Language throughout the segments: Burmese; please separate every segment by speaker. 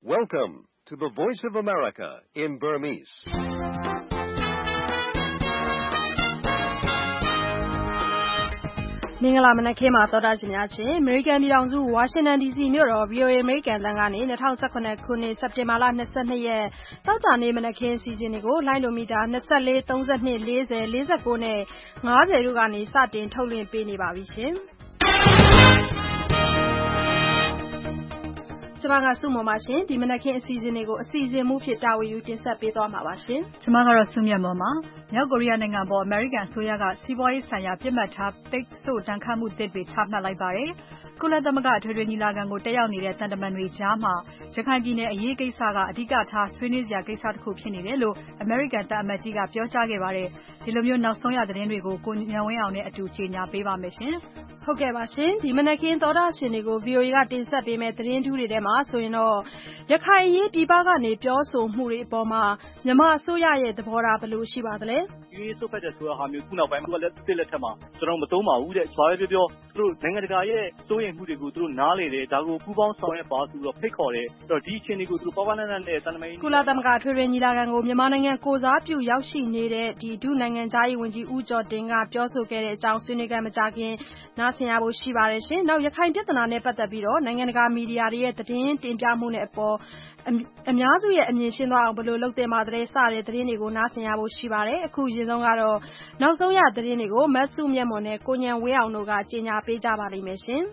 Speaker 1: Welcome to the Voice of America in Burmese.
Speaker 2: ။မင်္ဂလာမနက်ခင်းပါသောတာရှင်များရှင်။ American ပြည်ထောင်စု Washington DC မြို့တော် VOA American လမ်းကနေ2018ခုနှစ်စက်တင်ဘာလ22ရက်သောကြာနေ့မနက်ခင်းအစီအစဉ်တွေကိုလိုင်းဒိုမီတာ24 32 40 49နဲ့50တို့ကနေစတင်ထုတ်လွှင့်ပေးနေပါပြီရှင်။ကျမကစုမပါရှင်ဒီမနက်ခင်းအစီအစဉ်တွေကိုအစီအစဉ်မှုဖြစ်တာဝန်ယူတင်ဆက်ပေးသွားမှာပါရှင်
Speaker 3: ကျမကတော့စုမြတ်မော်ပါမြောက်ကိုရီးယားနိုင်ငံပေါ် American အစိုးရကစီးပွားရေးဆိုင်ရာပြစ်မှတ်ထားပိတ်ဆို့တန်ခတ်မှုတွေချမှတ်လိုက်ပါတယ်ကုလသမဂ္ဂထွေထွေညီလာခံကိုတက်ရောက်နေတဲ့တန်တမန်တွေကြားမှာရခိုင်ပြည်နယ်အရေးကိစ္စကအဓိကထားဆွေးနွေးစရာကိစ္စတစ်ခုဖြစ်နေတယ်လို့ American တပ်အမတ်ကြီးကပြောကြားခဲ့ပါတယ်ဒီလိုမျိုးနောက်ဆုံးရသတင်းတွေကိုကိုညံဝင်းအောင်နဲ့အတူကြေညာပေးပါမယ်ရှင်
Speaker 2: ဟုတ်ကဲ့ပါရှင်ဒီမနက်ခင်းသောတာရှင်တွေကို VOA ကတင်ဆက်ပေးမယ့်သတင်းထူးတွေထဲမှာဆိုရင်တော့ရခိုင်အရေးပြည်ပကနေပြောဆိုမှုတွေအပေါ်မှာမြန်မာအစိုးရရဲ့သဘောထားဘယ်လိုရှိပါသလဲ
Speaker 4: ဒီစုပ်ဖက်တဲ့ဆိုတာဟာမျိုးခုနောက်ပိုင်းကလည်းတစ်လက်ထက်မှာကျွန်တော်မသုံးပါဘူးတဲ့ဘာပဲပြောသူတို့နိုင်ငံတကာရဲ့စိုးရိမ်မှုတွေကိုသူတို့နားလေတယ်ဒါကိုပူးပေါင်းဆောင်ရွက်ပါဆိုတော့ဖိတ်ခေါ်တယ်အဲ့တော့ဒီအခြေအနေကိုသူတို့ပေါပါနနဲ့တန်တမန်
Speaker 2: ကုလသမဂ္ဂထွေထွေညီလာခံကိုမြန်မာနိုင်ငံကိုစားပြုရောက်ရှိနေတဲ့ဒီဒုနိုင်ငံသားရေးဝန်ကြီးဦးကျော်တင်ကပြောဆိုခဲ့တဲ့အကြောင်းဆွေးနွေးကြမကြခင်နားဆင်ရဖို့ရှိပါတယ်ရှင်နောက်ရခိုင်ပြည်ထနာနဲ့ပတ်သက်ပြီးတော့နိုင်ငံတကာမီဒီယာတွေရဲ့သတင်းတင်ပြမှုနဲ့အပေါ်အများစုရဲ့အမြင်ရှင်းသွားအောင်ဘယ်လိုလုပ်သင့်ပါသလဲစတဲ့သတင်းတွေကိုနားဆင်ရဖို့ရှိပါတယ်အခုရင်ဆုံးကတော့နောက်ဆုံးရသတင်းတွေကိုမတ်စုမြတ်မွန်နဲ့ကိုညံဝင်းအောင်တို့ကကြေညာပေးကြပါလိမ့်မယ်ရှင်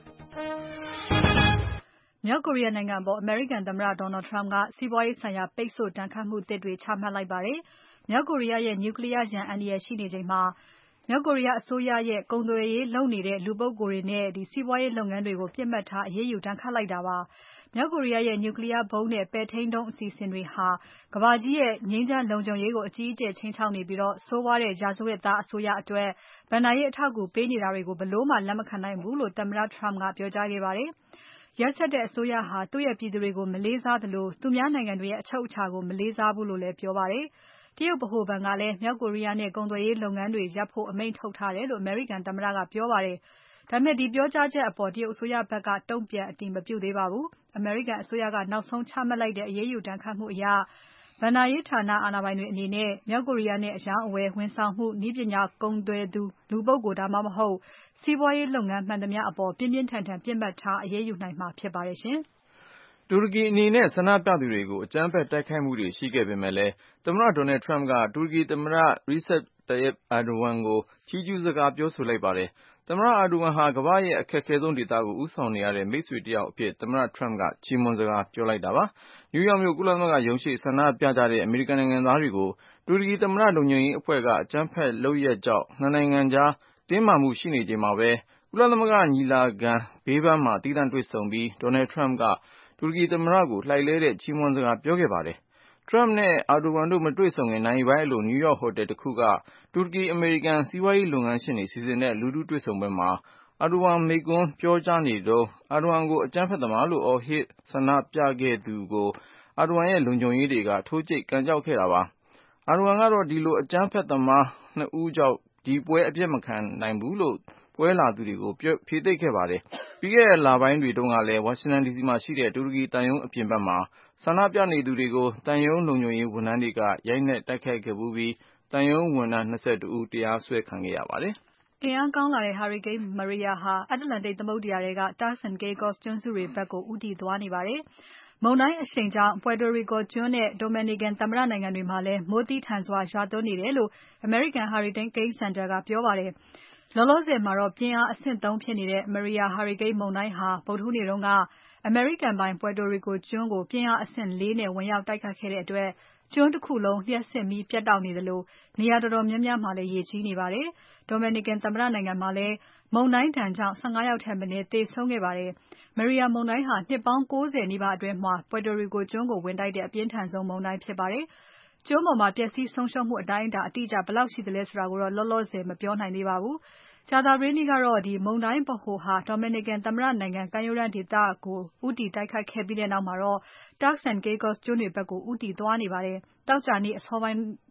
Speaker 3: မြောက်ကိုရီးယားနိုင်ငံပေါ် American သမ္မတ Donald Trump ကစီးပွားရေးဆိုင်ရာပိတ်ဆို့တန်ခတ်မှုတွေချမှတ်လိုက်ပါတယ်မြောက်ကိုရီးယားရဲ့ Nuclear ရန်အန္တရာယ်ရှိနေချိန်မှာမြောက်ကိုရီးယားအစိုးရရဲ့ကုန်သွယ်ရေးလုပ်နေတဲ့လူပုဂ္ဂိုလ်တွေနဲ့စီးပွားရေးလုပ်ငန်းတွေကိုပြစ်မှတ်ထားအရေးယူတန်းခတ်လိုက်တာပါမြောက်ကိုရီးယားရဲ့ Nuclear ဘုံးနဲ့ပဲ့ထိန်းဒုံးအစီအစဉ်တွေဟာကမ္ဘာကြီးရဲ့ငြိမ်းချမ်းလုံခြုံရေးကိုအကြီးအကျယ်ခြိမ်းခြောက်နေပြီးဆိုးဝါးတဲ့ရာဇဝတ်သားအစိုးရအတွက်ဗဏ္ဍာရေးအထောက်အကူပေးနေတာတွေကိုဘယ်လို့မှလက်မခံနိုင်ဘူးလို့သမ္မတ Trump ကပြောကြားခဲ့ပါတယ်ရက်စက်တဲ့အစိုးရဟာသူ့ရဲ့ပြည်သူတွေကိုမလေးစားသလိုသူများနိုင်ငံတွေရဲ့အချုပ်အခြာကိုမလေးစားဘူးလို့လည်းပြောပါတယ်တရုတ်ဗဟိုဘဏ်ကလည်းမြောက်ကိုရီးယားနဲ့ကုန်သွယ်ရေးလုပ်ငန်းတွေရပ်ဖို့အမိန့်ထုတ်ထားတယ်လို့ American သမ္မတကပြောပါတယ်ဒါပေမဲ့ဒီပြောကြားချက်အပေါ်တရုတ်အစိုးရဘက်ကတုံ့ပြန်အတည်မပြုသေးပါဘူး American အစိုးရကနောက်ဆုံးချမှတ်လိုက်တဲ့အရေးယူဒဏ်ခတ်မှုအရဘဏ္ဍာရေးဌာနအာဏာပိုင်တွေအနေနဲ့မြောက်ကိုရီးယားနဲ့အရောင်းအဝယ်ဝန်ဆောင်မှုနည်းပညာကုန်သွယ်သူလူပုဂ္ဂိုလ်ဒါမှမဟုတ်စီးပွားရေးလုပ်ငန်းမှန်သမျှအပေါ်ပြင်းပြင်းထန်ထန်ပြစ်မှတ်ထားအရေးယူနိုင်မှာဖြစ်ပါတယ်ရှင်
Speaker 5: တူရကီအနေနဲ့ဆန္ဒပြသူတွေကိုအကြမ်းဖက်တိုက်ခိုက်မှုတွေရှိခဲ့ပေမဲ့လည်းသမ္မတ Donald Trump ကတူရကီသမ္မတ Recep Tayyip Erdogan ကိုချီးကျူးစကားပြောဆိုလိုက်ပါတယ်သမ္မတ Erdogan ဟာကမ္ဘာ့ရဲ့အခက်ခဲဆုံးဒေသကိုဦးဆောင်နေရတဲ့မိတ်ဆွေတယောက်အဖြစ်သမ္မတ Trump ကချီးမွမ်းစကားပြောလိုက်တာပါနယူးယောက်မြို့ကုလသမဂ္ဂရုံးရှေ့ဆန္ဒပြကြတဲ့အမေရိကန်နိုင်ငံသားတွေကိုတူရကီသမ္မတလုံခြုံရေးအဖွဲ့ကအကြမ်းဖက်လုပ်ရပ်ကြောင့်နှစ်နိုင်ငံကြားတင်းမာမှုရှိနေချိန်မှာပဲကုလသမဂ္ဂညီလာခံဘေးပန်းမှာသီးသန့်တွေ့ဆုံပြီး Donald Trump ကတူရကီသမ္မတကိုလှိုက်လှဲတဲ့ချီးမွမ်းစကားပြောခဲ့ပါတယ်။ Trump နဲ့ Erdogan တို့မတွေ့ဆုံခင်နာရီပိုင်းအလိုနယူးယောက်ဟိုတယ်တစ်ခုကတူရကီအမေရိကန်စီးပွားရေးလုပ်ငန်းရှင်တွေစီစဉ်တဲ့လူထုတွေ့ဆုံပွဲမှာ Erdogan မိန့်ခွန်းပြောကြားနေတုန်း Erdogan ကိုအကြမ်းဖက်သမားလို့အော်ဟစ်ဆန္ဒပြခဲ့သူကို Erdogan ရဲ့လုံခြုံရေးတွေကထိုးကြိတ်ကန်ကျောက်ခဲ့တာပါ။ Erdogan ကတော့ဒီလိုအကြမ်းဖက်သမားနှစ်ဦးကြောင့်ဒီပွဲအပြတ်မခံနိုင်ဘူးလို့ပွဲလာသူတွေကိုဖြေသိပ်ခဲ့ပါတယ်။ပြီးခဲ့တဲ့လပိုင်းတွေတုန်းကလည်းဝါရှင်တန်ဒီစီမှာရှိတဲ့တူရကီသံရုံးအပြင်ဘက်မှာဆန္ဒပြနေသူတွေကိုသံရုံးလုံခြုံရေးဝန်ထမ်းတွေကရိုက်နှက်တိုက်ခိုက်ခဲ့ဖူးပြီးသံရုံးဝန်ထမ်း22ဦးတရားစွဲခံခဲ့ရပါတယ်
Speaker 3: အင်အားကောင်းလာတဲ့ Hurricane Maria ဟာအတ္တလန်တိတ်သမုဒ္ဒရာထဲက Turks and Caicos ကျွန်းစုတွေဘက်ကိုဦးတည်သွားနေပါတယ်။မုန်တိုင်းအရှိန်ကြောင့် Puerto Rico ကျွန်းနဲ့ Dominican သမ္မတနိုင်ငံတွေမှာလည်းမိုးသည်းထန်စွာရွာသွန်းနေတယ်လို့ American Hurricane Center ကပြောပါတယ်။လောလောဆယ်မှာတော့ပြင်းအားအဆင့်3ဖြစ်နေတဲ့ Maria ဟာရီကိန်းမုန်တိုင်းဟာဗုဒ္ဓဟူးနေ့တုန်းကအမေရိကန်ပိုင် Puerto Rico ကျွန်းကိုပြင်းအားအဆင့်4နဲ့ဝင်ရောက်တိုက်ခတ်ခဲ့တဲ့အတွက်ကျွန်းတစ်ခုလုံးလျှပ်စစ်မီးပြတ်တောက်နေသလိုနေရာတော်တော်များများမှာလည်းရေကြီးနေပါတယ်။ Dominican သမ္မတနိုင်ငံမှာလည်းမုန်တိုင်းဒဏ်ကြောင့်15ယောက်ထက်မနည်းသေဆုံးခဲ့ပါတယ်။ Maria မုန်တိုင်းဟာနှစ်ပေါင်း90နီးပါးအတွင်းမှာ Puerto Rico ကျွန်းကိုဝင်တိုက်တဲ့အပြင်းထန်ဆုံးမုန်တိုင်းဖြစ်ပါတယ်။ကျွန်းပေါ်မှာပျက်စီးဆုံးရှုံးမှုအတိုင်းအတာအတိအကျဘယ်လောက်ရှိသလဲဆိုတာကိုတော့လောလောဆယ်မပြောနိုင်သေးပါဘူး။ကြာသပတေးနေ့ကတော့မုန်တိုင်းဗဟိုဟာ Dominican သမ္မတနိုင်ငံကမ်းရိုးတန်းဒေသကိုဦးတည်တိုက်ခတ်ခဲ့ပြီးနောက်မှာတော့ Turks and Caicos ကျွန်းတွေဘက်ကိုဦးတည်သွားနေပါတယ်။သောကြာနေ့အစောပိုင်း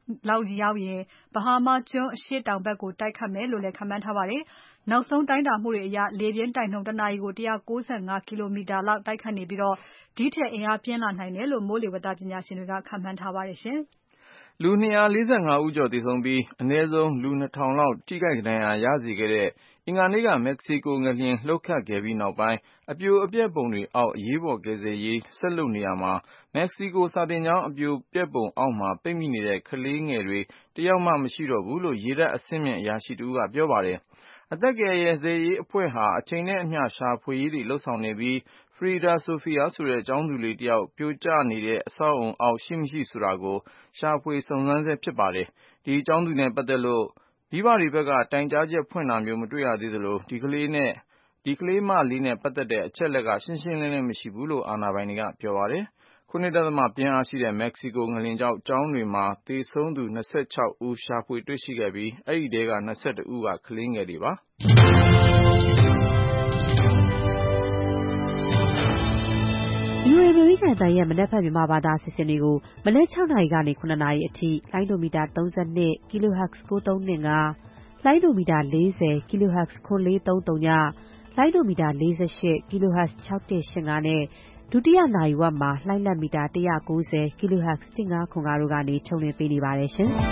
Speaker 3: လောက်ရောက်ရင် Bahama ကျွန်းအရှေ့တောင်ဘက်ကိုတိုက်ခတ်မယ်လို့လည်းခန့်မှန်းထားပါတယ်။ နောက်ဆုံးတိုင်းတာမှုတွေအရ လေပြင်းတိုက်နှုန်းတနာရီကို 195 ကီလိုမီတာလောက်တိုက်ခတ်နေပြီးဒီထက်အင်အားပြင်းလာနိုင်တယ်လို့မိုးလေဝသပညာရှင်တွေကခန့်မှန်းထားပါတယ်ရှင်။
Speaker 5: လူ 245 ဦးကျော်သေဆုံးပြီးအနည်းဆုံးလူ 2000 လောက်ထိခိုက်ဒဏ်ရာရစေခဲ့တဲ့အင်္ဂါနေ့ကမက္ကဆီကိုငလျင်လှုပ်ခတ်ခဲ့ပြီးနောက်ပိုင်းအပြိုအပျက်ပုံတွေအောက်အရေးပေါ်ကယ်ဆယ်ရေးဆက်လုပ်နေရာမှာမက္ကဆီကိုစာသင်ကျောင်းအပြိုပျက်ပုံအောက်မှာပိတ်မိနေတဲ့ကလေးငယ်တွေတယောက်မှမရှိတော့ဘူးလို့ရေတပ်အဆင့်မြင့်အရာရှိတဦးကပြောပါတယ်။အသက်ကယ်ဆယ်ရေးအဖွဲ့ဟာအချိန်နဲ့အမျှရှာဖွေရေးတွေလုပ်ဆောင်နေပြီး Frida Sofia ဆိုတဲ့ကျောင်းသူလေးတယောက်ပြိုကျနေတဲ့အဆောက်အုံအောက်ရှိမရှိဆိုတာကိုရှာဖွေစုံစမ်းဆဲဖြစ်ပါတယ်။ဒီကျောင်းသူနဲ့ပတ်သက်လို့မိဘတွေဘက်ကတိုင်ကြားချက်ဖွင့်တာမျိုးမတွေ့ရသေးသလိုဒီကလေးမလေးနဲ့ပတ်သက်တဲ့အချက်အလက်ကရှင်းရှင်းလင်းလင်းမရှိဘူးလို့အာဏာပိုင်တွေကပြောပါတယ်။ 7.ပြင်းအားရှိတဲ့မက္ကဆီကိုငလျင်ကြောင့်ကျောင်းတွေမှာသေဆုံးသူ26ဦးရှာဖွေတွေ့ရှိခဲ့ပြီးအဲဒီထဲက21ဦးကကလေးငယ်တွေပါ။
Speaker 6: VOA အမေရိကန်အသံရဲ့မနက်ဖြန်မြန်မာဘာသာအစီအစဉ်တွေကိုမနက်6နာရီကနေ9နာရီအထိလိုင်းဒိုမီတာ32 kHz 9325လိုင်းဒိုမီတာ40 kHz 9430ညလိုင်းဒိုမီတာ48 kHz 6185နဲ့ဒုတိယနာရီဝက်မှာလိုင်းလတ်မီတာ190 kHz 1505တို့ကနေထုတ်လွှင့်ပေးနေပါတယ်ရှင်။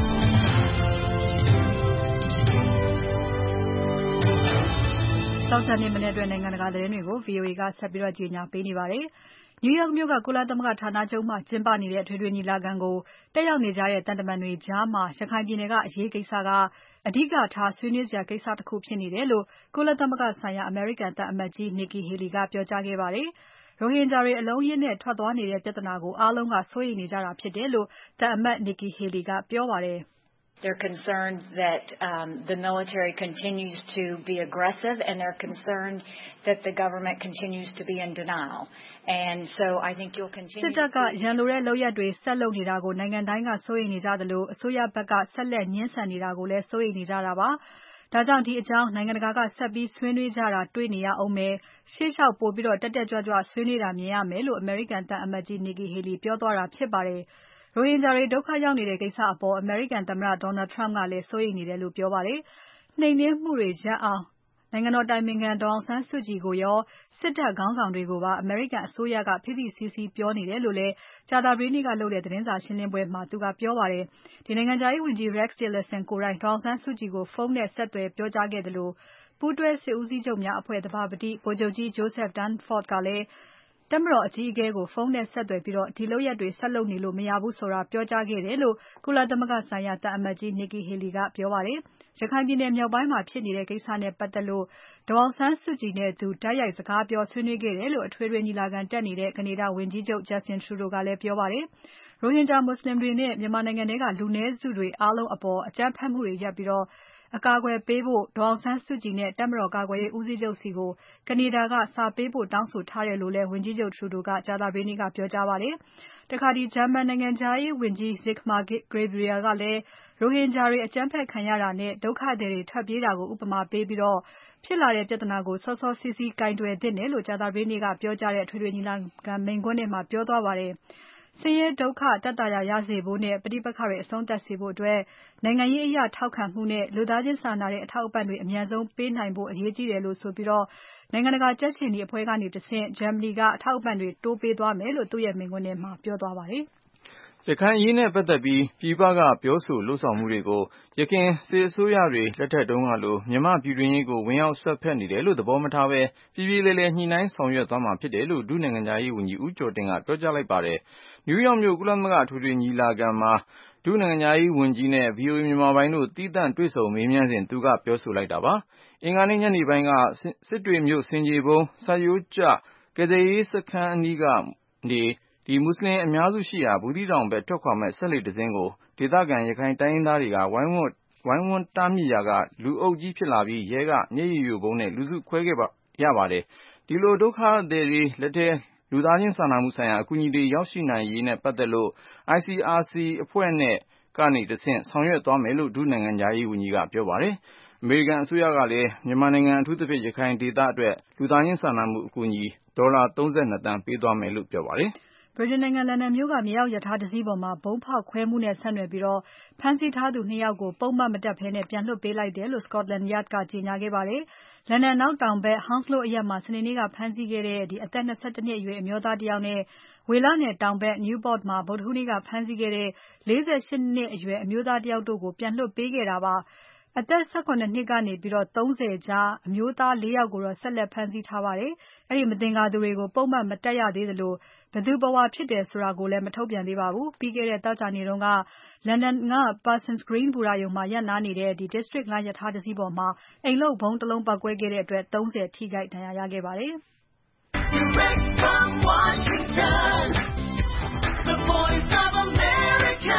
Speaker 3: တောက်ကြနေမနေ့အတွက်နိုင်ငံတကာသတင်းတွေကို VOA ကဆက်ပြီးကြီးညာပေးနေပါတယ်။ New York မြို့ကကုလသမဂ္ဂဌာနချုပ်မှာကျင်းပနေတဲ့ထွေထွေညီလာခံကိုတက်ရောက်နေကြတဲ့တန်တမန်တွေကြားမှာရခိုင်ပြည်နယ်ကအရေးကိစ္စကအဓိကထားဆွေးနွေးစရာကိစ္စတစ်ခုဖြစ်နေတယ်လို့ကုလသမဂ္ဂဆိုင်ရာအမေရိကန်သံအမတ်ကြီး Nikki Haley ကပြောကြားခဲ့ပါတယ်။ရိုဟင်ဂျာတွေအလုံးအရင်းနဲ့ထွက်သွားနေတဲ့ပြဿနာကိုအားလုံးကစိုးရိမ်နေကြတာဖြစ်တယ်လို့သံအမတ် Nikki Haley ကပြောပါတယ်။
Speaker 7: They're concerned that the military continues to be aggressive and they're concerned that the government continues to be in denial. And so I think you'll continue
Speaker 3: စစ်တပ်ကရန်လိုတဲ့လုပ်ရပ်တွေဆက်လုပ်နေတာကိုနိုင်ငံတိုင်းကစိုးရိမ်နေကြသလိုအစိုးရဘက်ကဆက်လက်ညှင်းဆန်နေတာကိုလည်းစိုးရိမ်နေကြတာပါ။ဒါကြောင့်ဒီအကြောင်းနိုင်ငံတကာကဆက်ပြီးဆွေးနွေးကြတာတွေ့နေရအောင်မယ်။ရှေ့လျှောက်ပိုပြီးတက်တက်ကြွကြွဆွေးနွေးတာမြင်ရမယ်လို့အမေရိကန်သံအမတ်ကြီး Nikki Haley ပြောသွားတာဖြစ်ပါတယ်။ရိုဟင်ဂျာတွေဒုက္ခရောက်နေတဲ့ကိစ္စအပေါ်အမေရိကန်သမ္မတ Donald Trump ကလည်းစိုးရိမ်နေတယ်လို့ပြောပါတယ်။နှိမ်နင်းမှုတွေရပ်အောင်နိုင်ငံတော်တိုင်ပင်ခံဒေါ်အောင်ဆန်းစုကြည်ကိုရောစစ်တပ်ခေါင်းဆောင်တွေကိုပါအမေရိကန်အစိုးရကဖိဖိစီးစီးပြောနေတယ်လို့လည်းကြာသပတေးနေ့ကလုပ်တဲ့သတင်းစာရှင်းပွဲမှာသူကပြောပါတယ်။ဒီနိုင်ငံခြားရေးဝန်ကြီး Rex Tillerson ကိုယ်တိုင်ဒေါ်အောင်ဆန်းစုကြည်ကိုဖုန်းနဲ့ဆက်သွယ်ပြောကြားခဲ့သလိုပူးတွဲစစ်ဦးစီးချုပ်များအဖွဲ့သဘာပတိဗိုလ်ချုပ်ကြီး Joseph Dunford ကလည်းတပ်မတော်အကြီးအကဲကိုဖုန်းနဲ့ဆက်သွယ်ပြီးဒီလုပ်ရပ်တွေဆက်လုပ်နေလို့မရဘူးဆိုတာပြောကြားခဲ့တယ်လို့ကုလသမဂ္ဂဆိုင်ရာသံအမတ်ကြီး Nikki Haley ကပြောပါတယ်။ရခိုင်ပြည်နယ်မြောက်ပိုင်းမှာဖြစ်နေတဲ့ကိစ္စနဲ့ပတ်သက်လို့ဒေါ်အောင်ဆန်းစုကြည်နဲ့သူတိုက်ရိုက်စကားပြောဆွေးနွေးခဲ့တယ်လို့အထွေထွေညီလာခံတက်နေတဲ့ကနေဒါဝန်ကြီးချုပ် Justin Trudeau ကလည်းပြောပါတယ်။ရိုဟင်ဂျာမွတ်ဆလင်တွေနဲ့မြန်မာနိုင်ငံထဲကလူနည်းစုတွေအားလုံးအပေါ်အကြမ်းဖက်မှုတွေရပ်ပြီးအကာအကွယ်ပေးဖို့ဒေါ်အောင်ဆန်းစုကြည်နဲ့တပ်မတော်ကာကွယ်ရေးဦးစီးချုပ်ဆီကိုကနေဒါကစာပေးပို့တောင်းဆိုထားတယ်လို့လည်းဝန်ကြီးချုပ် Trudeau ကကြာသပတေးနေ့ကပြောကြားပါတယ်။တခါဂျာမန်နိုင်ငံခြားရေးဝန်ကြီး Sigmar Gabriel ကလည်းရိုဟင်ဂျာတွေအကြမ်းဖက်ခံရတာနဲ့ဒုက္ခသည်တွေထွက်ပြေးတာကိုဥပမာပေးပြီးဖြစ်လာတဲ့ပြဿနာကိုစောစောစီးစီးကိုင်တွယ်သင့်တယ်လို့ကြာသပတေးနေ့ကပြောကြားတဲ့အထွေထွေညီလာခံမိန့်ခွန်းထဲမှာပြောသွားပါတယ်။ဆင်းရဲဒုက္ခသက်သာရာရစေဖို့နဲ့ပဋိပက္ခတွေအဆုံးသတ်စေဖို့အတွက်နိုင်ငံရေးအရထောက်ခံမှုနဲ့လူသားချင်းစာနာတဲ့အထောက်အပံ့တွေအမြန်ဆုံးပေးနိုင်ဖို့အရေးကြီးတယ်လို့ဆိုပြီးနိုင်ငံတကာကြက်ခြေနီအဖွဲ့ကနေတဆင့်ဂျာမနီကအထောက်အပံ့တွေတိုးပေးသွားမယ်လို့သူ့ရဲ့မိန့်ခွန်းထဲမှာပြောသွားပါတယ်
Speaker 5: ။ရခိုင်အရေးနဲ့ပတ်သက်ပြီးပြည်ပကပြောဆိုလုပ်ဆောင်မှုတွေကိုယခင်စစ်အစိုးရတွေလက်ထက်တုန်းကလိုမြန်မာပြည်တွင်းရေးကိုဝင်ရောက်ဆွတ်ဖက်နေတယ်လို့သဘောမထားဘဲပြည်ပြည်လဲလှယ်ညှိနှိုင်းဆောင်ရွက်သွားမှာဖြစ်တယ်လို့ဒုနိုင်ငံခြားရေးဝန်ကြီးဦးကျော်တင်ကပြောကြားလိုက်ပါတယ်။ နယူးယောက်မြို့ကုလသမဂ္ဂအထွေထွေညီလာခံမှာဒုနိုင်ငံခြားရေးဝန်ကြီးနဲ့ VOA မြန်မာပိုင်းတို့သီးသန့်တွေ့ဆုံမေးမြန်းစဉ်သူကပြောဆိုလိုက်တာပါ။အင်္ဂါနေ့ညနေပိုင်းကစစ်တွေမြို့ဆင်ခြေဖုံးစိုက်ရိုးကျကယ်ဆယ်ရေးစခန်းအနီးကနေမွတ်ဆလင်အများစုရှိရာဘူးသီးတောင်ဘက်ထွက်ခွာမဲ့စက်လှေတစင်းကိုဒေသခံရခိုင်တိုင်းရင်းသားတွေကဝိုင်းဝန်းတားမြစ်ရာကလူအုပ်ကြီးဖြစ်လာပြီးရဲကမျက်ရည်ယိုဗုံးနဲ့လူစုခွဲခဲ့ရပါတယ်။ဒီလိုဒုက္ခသည်တွေလက်ထဲလူသားချင်းစာနာမှုဆိုင်ရာအကူအညီတွေရောက်ရှိနိုင်ရေးနဲ့ပတ်သက်လို့ ICRC အဖွဲ့နဲ့ကနေတဆင့်ဆောင်ရွက်သွားမယ်လို့ဒုနိုင်ငံခြားရေးဝန်ကြီးကပြောပါတယ်။အမေရိကန်အစိုးရကလည်းမြန်မာနိုင်ငံအထူးသဖြင့်ရခိုင်ဒေသအတွက်လူသားချင်းစာနာမှုအကူအညီဒေါ်လာ32သန်းပေးသွားမယ်လို့ပြောပါတယ်။
Speaker 3: ဗြိတိန်နိုင်ငံလန်ဒန်မြို့ကမြေအောက်ရထားတစီးပေါ်မှာဗုံးဖောက်ခွဲမှုနဲ့ဆက်နွယ်ပြီးဖမ်းဆီးထားသူ 2 ယောက်ကိုပုဒ်မမတပ်ဘဲပြန်လွှတ်ပေးလိုက်တယ်လို့ Scotland Yard ကကြေညာခဲ့ပါတယ်။ လန်ဒန်အနောက်တောင်ဘက် Hounslow အရပ်မှာစနေနေ့ကဖမ်းဆီးခဲ့တဲ့ အသက် 22 နှစ်အရွယ်အမျိုးသားတယောက်နဲ့ ဝေလနယ်တောင်ဘက် Newport မှာဗုဒ္ဓဟူးနေ့ကဖမ်းဆီးခဲ့တဲ့ 48 နှစ်အရွယ်အမျိုးသားတယောက်တို့ကိုပြန်လွှတ်ပေးခဲ့တာပါ။ အသက် 17 နှစ်ကနေ 30 ကြား အမျိုးသား 4 ယောက်ကိုတော့ဆက်လက်ဖမ်းဆီးထားပါတယ်။ အဲဒီမသင်္ကာသူတွေကို ပုဒ်မမတပ်ရသေးသလို ဘယ်သူဘယ်ဝါဖြစ်တယ်ဆိုတာကိုလည်း မထုတ်ပြန်သေးပါဘူး။ ပြီးခဲ့တဲ့သောကြာနေ့တုန်းက လန်ဒန်က Parsons Green ဘူတာရုံမှာရပ်နားနေတဲ့ District လိုင်းရထားတစီးပေါ်မှာအိမ်လုပ်ဗုံးတလုံးပေါက်ကွဲခဲ့တဲ့အတွက် 30 ထိခိုက်ဒဏ်ရာရခဲ့ပါတယ်။
Speaker 8: Direct from Washington, the voice of America,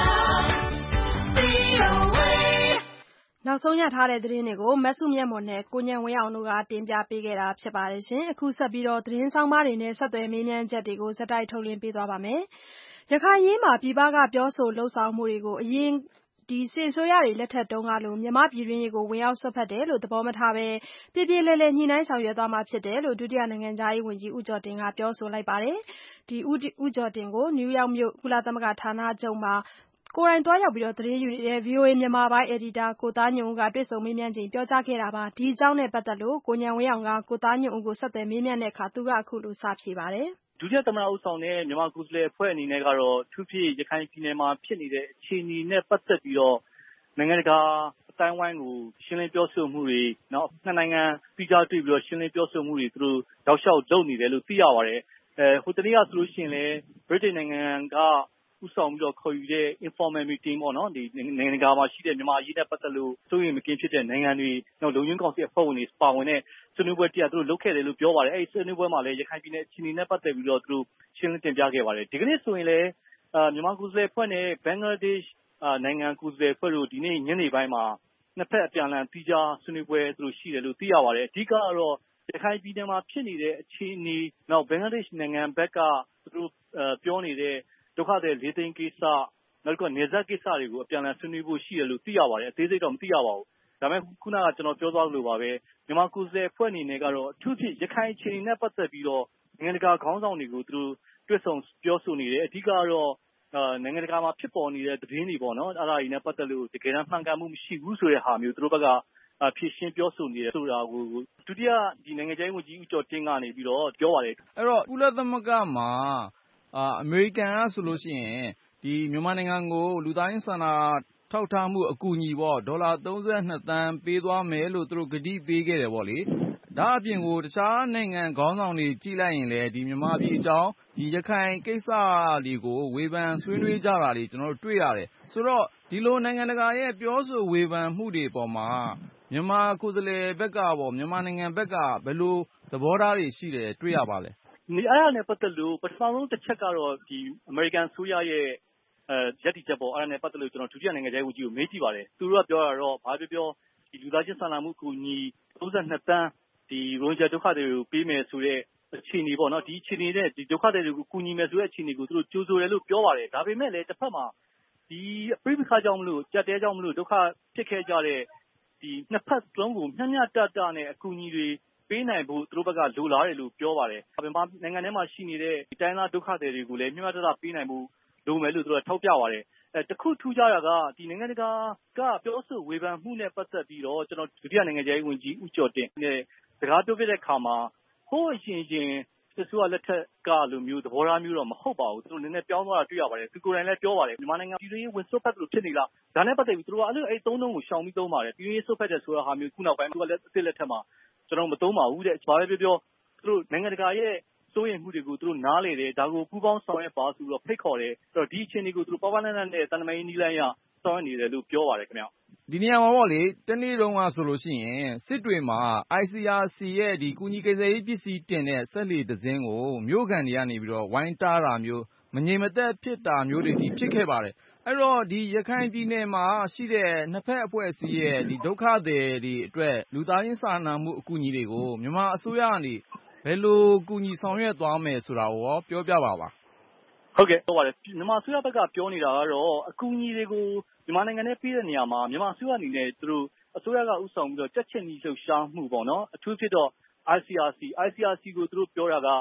Speaker 8: VOA.
Speaker 2: နောက်ဆုံးရထားတဲ့သတင်းတွေကိုမစုမြတ်မွန်နဲ့ကိုဉာဏ်ဝင်းအောင်တို့ကတင်ပြပေးခဲ့တာဖြစ်ပါတယ်။ အခုဆက်ပြီးသတင်းဆောင်းပါးတွေနဲ့ဆက်သွယ်မေးမြန်းချက်တွေကိုဆက်တိုက်ထုတ်လွှင့်ပေးသွားပါမယ်။ ရခိုင်အရေးမှာပြည်ပကပြောဆိုလုပ်ဆောင်မှုတွေကိုအရင်စစ်အစိုးရတွေလက်ထက်ကလိုမြန်မာ့ပြည်တွင်းရေးကိုဝင်ရောက်စွက်ဖက်တယ်လို့သဘောမထားဘဲပြေပြေလည်လည်ညှိနှိုင်းဆောင်ရွက်သွားမှာဖြစ်တယ်လို့ဒုတိယနိုင်ငံခြားရေးဝန်ကြီးဦးကျော်တင်ကပြောဆိုလိုက်ပါတယ်။ ဦးကျော်တင်ကို နယူးယောက်မြို့ကုလသမဂ္ဂဌာနချုပ်မှာကိုယ်တိုင်သွားရောက်သတင်းယူနေတဲ့ VOA မြန်မာပိုင်းအယ်ဒီတာကိုသားညွန့်ဦးကတွေ့ဆုံမေးမြန်းချိန်ပြောကြားခဲ့တာပါ။ ဒီအကြောင်းနဲ့ပတ်သက်လို့ကိုဉာဏ်ဝင်းအောင်ကကိုသားညွန့်ဦးကိုဆက်သွယ်မေးမြန်းတဲ့အခါသူကအခုလိုစဖြေပါတယ်
Speaker 4: ။ဒုတိယသမ္မတဦးဆောင်တဲ့မြန်မာကိုယ်စားလှယ်အဖွဲ့အနေနဲ့ကတော့သူဖြစ်ရခိုင်ပြည်နယ်မှာဖြစ်နေတဲ့အခြေအနေနဲ့ပတ်သက်ပြီးတော့နိုင်ငံတကာအတိုင်းဝိုင်းကိုရှင်းလင်းပြောဆိုမှုတွေနောက်နှစ်နိုင်ငံပြီးကြတွေ့ပြီးတော့ရှင်းလင်းပြောဆိုမှုတွေသူတို့ရောက်လျှောက်လုပ်နေတယ်လို့သိရပါတယ်။ဟိုတနေ့ကဆိုလို့ရှိရင်လည်းဗြိတိန်နိုင်ငံကဦးဆောင်ပြီးတော့ခေါ်ယူတဲ့ informal meeting ပေါ့နော်ဒီနိုင်ငံတကာမှာရှိတဲ့မြန်မာအရေးနဲ့ပတ်သက်လို့စိုးရိမ်မကင်းဖြစ်တဲ့နိုင်ငံတွေနောက်လုံခြုံရေးကောင်စီအဖွဲ့ဝင်တွေပါဝင်တဲ့ဆွေးနွေးပွဲတရားသူတို့လုပ်ခဲ့တယ်လို့ပြောပါတယ်။အဲဒီဆွေးနွေးပွဲမှာလည်းရခိုင်ပြည်နယ်အခြေအနေနဲ့ပတ်သက်ပြီးတော့သူတို့ရှင်းလင်းတင်ပြခဲ့ပါတယ်။ဒီကနေ့ဆိုရင်လည်းမြန်မာကိုယ်စားလှယ်အဖွဲ့နဲ့ဘင်္ဂလားဒေ့ရှ်နိုင်ငံကိုယ်စားလှယ်အဖွဲ့တို့ဒီနေ့ညနေပိုင်းမှာနှစ်ဖက်အပြန်အလှန်ပြီးကြားဆွေးနွေးပွဲသူတို့ရှိတယ်လို့သိရပါတယ်။အဓိကတော့ရခိုင်ပြည်နယ်မှာဖြစ်နေတဲ့အခြေအနေနောက်ဘင်္ဂလားဒေ့ရှ်နိုင်ငံဘက်ကသူတို့ပြောနေတဲ့ဒုက္ခသည်၄သိန်းကိစ္စနောက်တစ်ခုနယ်စပ်ကိစ္စတွေကိုအပြန်အလှန်ဆွေးနွေးဖို့ရှိတယ်လို့သိရပါတယ်။အသေးစိတ်တော့မသိရပါဘူး။ဒါပေမဲ့ခုနကကျွန်တော်ပြောသွားလို့ပါပဲမြန်မာကိုယ်စားလှယ်အဖွဲ့အနေနဲ့ကတော့အထူးဖြင့်ရခိုင်အခြေအနေနဲ့ပတ်သက်ပြီးတော့နိုင်ငံတကာခေါင်းဆောင်တွေကိုသူတို့တွေ့ဆုံပြောဆိုနေတယ်။အဓိကတော့နိုင်ငံတကာမှာဖြစ်ပေါ်နေတဲ့သတင်းတွေပေါ့နော်အဲ့ဒါတွေနဲ့ပတ်သက်လို့တကယ်တမ်းမှန်ကန်မှုမရှိဘူးဆိုတဲ့ဟာမျိုးသူတို့ဘက်ကဖြည့်ရှင်းပြောဆိုနေတယ်ဆိုတာကိုဒုတိယဒီနိုင်ငံခြားရေးဝန်ကြီးဦးကျော်တင်ကနေပြီးတော့ပြောပါတယ်
Speaker 5: ။အဲ့တော့ကုလသမဂ္ဂမှာအမေရိကန်ကဆိုလို့ရှိရင်ဒီမြန်မာနိုင်ငံကိုလူသားချင်းစာနာထောက်ထားမှုအကူအညီပေါ့ဒေါ်လာ32သန်းပေးသွားမယ်လို့သူတို့ကတိပေးခဲ့တယ်ပေါ့လေ။ဒါအပြင်ကိုတခြားနိုင်ငံခေါင်းဆောင်တွေကြည့်လိုက်ရင်လည်းဒီမြန်မာပြည်အကြောင်းဒီရခိုင်ကိစ္စတွေကိုဝေဖန်ဆွေးနွေးကြတာတွေကျွန်တော်တို့တွေ့ရတယ်။ဆိုတော့ဒီလိုနိုင်ငံတကာရဲ့ပြောဆိုဝေဖန်မှုတွေပေါ်မှာမြန်မာကိုယ်စားလှယ်ဘက်ကပေါ့မြန်မာနိုင်ငံဘက်ကဘယ်လိုသဘောထားတွေရှိတယ်တွေ့ရပါလဲ
Speaker 4: ။အဲ့ဒါနဲ့ပတ်သက်လို့ပထမဆုံးတစ်ချက်ကတော့ဒီအမေရိကန်ဆိုရရဲ့ရပ်တည်ချက်ပေါ့အဲ့ဒါနဲ့ပတ်သက်လို့ကျွန်တော်ဒုတိယနိုင်ငံခြားရေးဝန်ကြီးကိုမေးကြည့်ပါတယ်။သူတို့ကပြောတာတော့ဘာပြောဒီလူသားချင်းစာနာမှုအကူအညီ32သန်းဒီရိုဟင်ဂျာဒုက္ခတွေကိုပေးမယ်ဆိုတဲ့အခြေအနေပေါ့နော်ဒီအခြေအနေနဲ့ဒီဒုက္ခတွေကိုကူညီမယ်ဆိုတဲ့အခြေအနေကိုသူတို့ကြိုဆိုတယ်လို့ပြောပါတယ်။ဒါပေမဲ့လည်းတစ်ဖက်မှာဒီပြိပခါကြောင့်မလို့ကြက်တဲကြောင့်မလို့ဒုက္ခဖြစ်ခဲ့ကြတဲ့ဒီနှစ်ဖက်လုံးကိုမျှမျှတတနဲ့အကူအညီတွေပေးနိုင်ဖို့သူတို့ဘက်ကလိုလားတယ်လို့ပြောပါတယ်။မြန်မာနိုင်ငံထဲမှာရှိနေတဲ့တိုင်းသားဒုက္ခသည်တွေကိုလည်းမျှမျှတတပေးနိုင်ဖို့လိုမယ်လို့သူတို့ထောက်ပြပါတယ်။တခုထူးခြားတာကဒီနိုင်ငံတကာကပြောဆိုဝေဖန်မှုနဲ့ပတ်သက်ပြီးတော့ကျွန်တော်ဒုတိယနိုင်ငံခြားရေးဝန်ကြီးဦးကျော်တင်နဲ့စကားပြောပြတဲ့အခါမှာဟိုးအရင်စစ်ဆိုးလက်ထက်ကလိုမျိုးသဘောထားမျိုးတော့မဟုတ်ပါဘူးသူတို့နည်းနည်းပြောင်းသွားတာတွေ့ရပါတယ်သူကိုယ်တိုင်လည်းပြောပါတယ်မြန်မာနိုင်ငံပြည်တွင်းရေးဝင်စွက်ဖက်လို့ဖြစ်နေလားဒါနဲ့ပတ်သက်ပြီးသူတို့ကအဲ့သုံးလုံးကိုရှောင်ပြီးသုံးပါတယ်ပြည်တွင်းရေးစွက်ဖက်တယ်ဆိုတာဟာမျိုးခုနောက်ပိုင်းသူကလည်းအစ်လက်ထက်မှာကျွန်တော်မသုံးပါဘူးတဲ့ဘာပဲပြောသူတို့နိုင်ငံတကာရဲ့စိုးရိမ်မှုတွေကိုသူတို့နားလေတယ်ဒါကိုပူးပေါင်းဆောင်ရွက်ပါဆိုတော့ဖိတ်ခေါ်တယ်အဲ့တော့ဒီအခြေအနေကိုသူတို့ပါပါနန်းနဲ့တန်တမာရေးနီးလန်းရဆောင်ရွက်နေတယ်လို့ပြောပါတယ်ခင်ဗျ
Speaker 5: ဒီနေရာမှာပေါ့လေတနေ့တုန်းကဆိုလို့ရှိရင်စစ်တွေမှာ ICRC ရဲ့ဒီကူညီကယ်ဆယ်ရေးပစ္စည်းတင်တဲ့စက်လှေတစ်စင်းကိုမြို့ခံတွေကနေပြီးတော့ဝိုင်းတားတာမျိုးမငြိမ်မသက်ဖြစ်တာမျိုးတွေဖြစ်ခဲ့ပါတယ်အဲ့တော့ဒီရခိုင်ပြည်နယ်မှာရှိတဲ့နှစ်ဖက်အဖွဲ့အစည်းရဲ့ဒီဒုက္ခသည်တွေအတွက်လူသားချင်းစာနာမှုအကူအညီတွေကိုမြန်မာအစိုးရကနေဘယ်လိုကူညီဆောင်ရွက်သွားမယ်ဆိုတာကိုရောပြောပြပါပါ
Speaker 4: ဟုတ်ကဲ့ဟုတ်ပါတယ်မြန်မာအစိုးရဘက်ကပြောနေတာကတော့အကူအညီတွေကိုမြန်မာနိုင်ငံနဲ့ပြည်တဲ့နေရာမှာမြန်မာအစိုးရအနေနဲ့သူတို့အစိုးရကဥဆောင်ပြီးတော့ကြက်ချင်ကြီးလှုပ်ရှားမှုပေါ့နော်အထူးဖြစ်တော့ICRC ကိုသူတို့ပြောတာက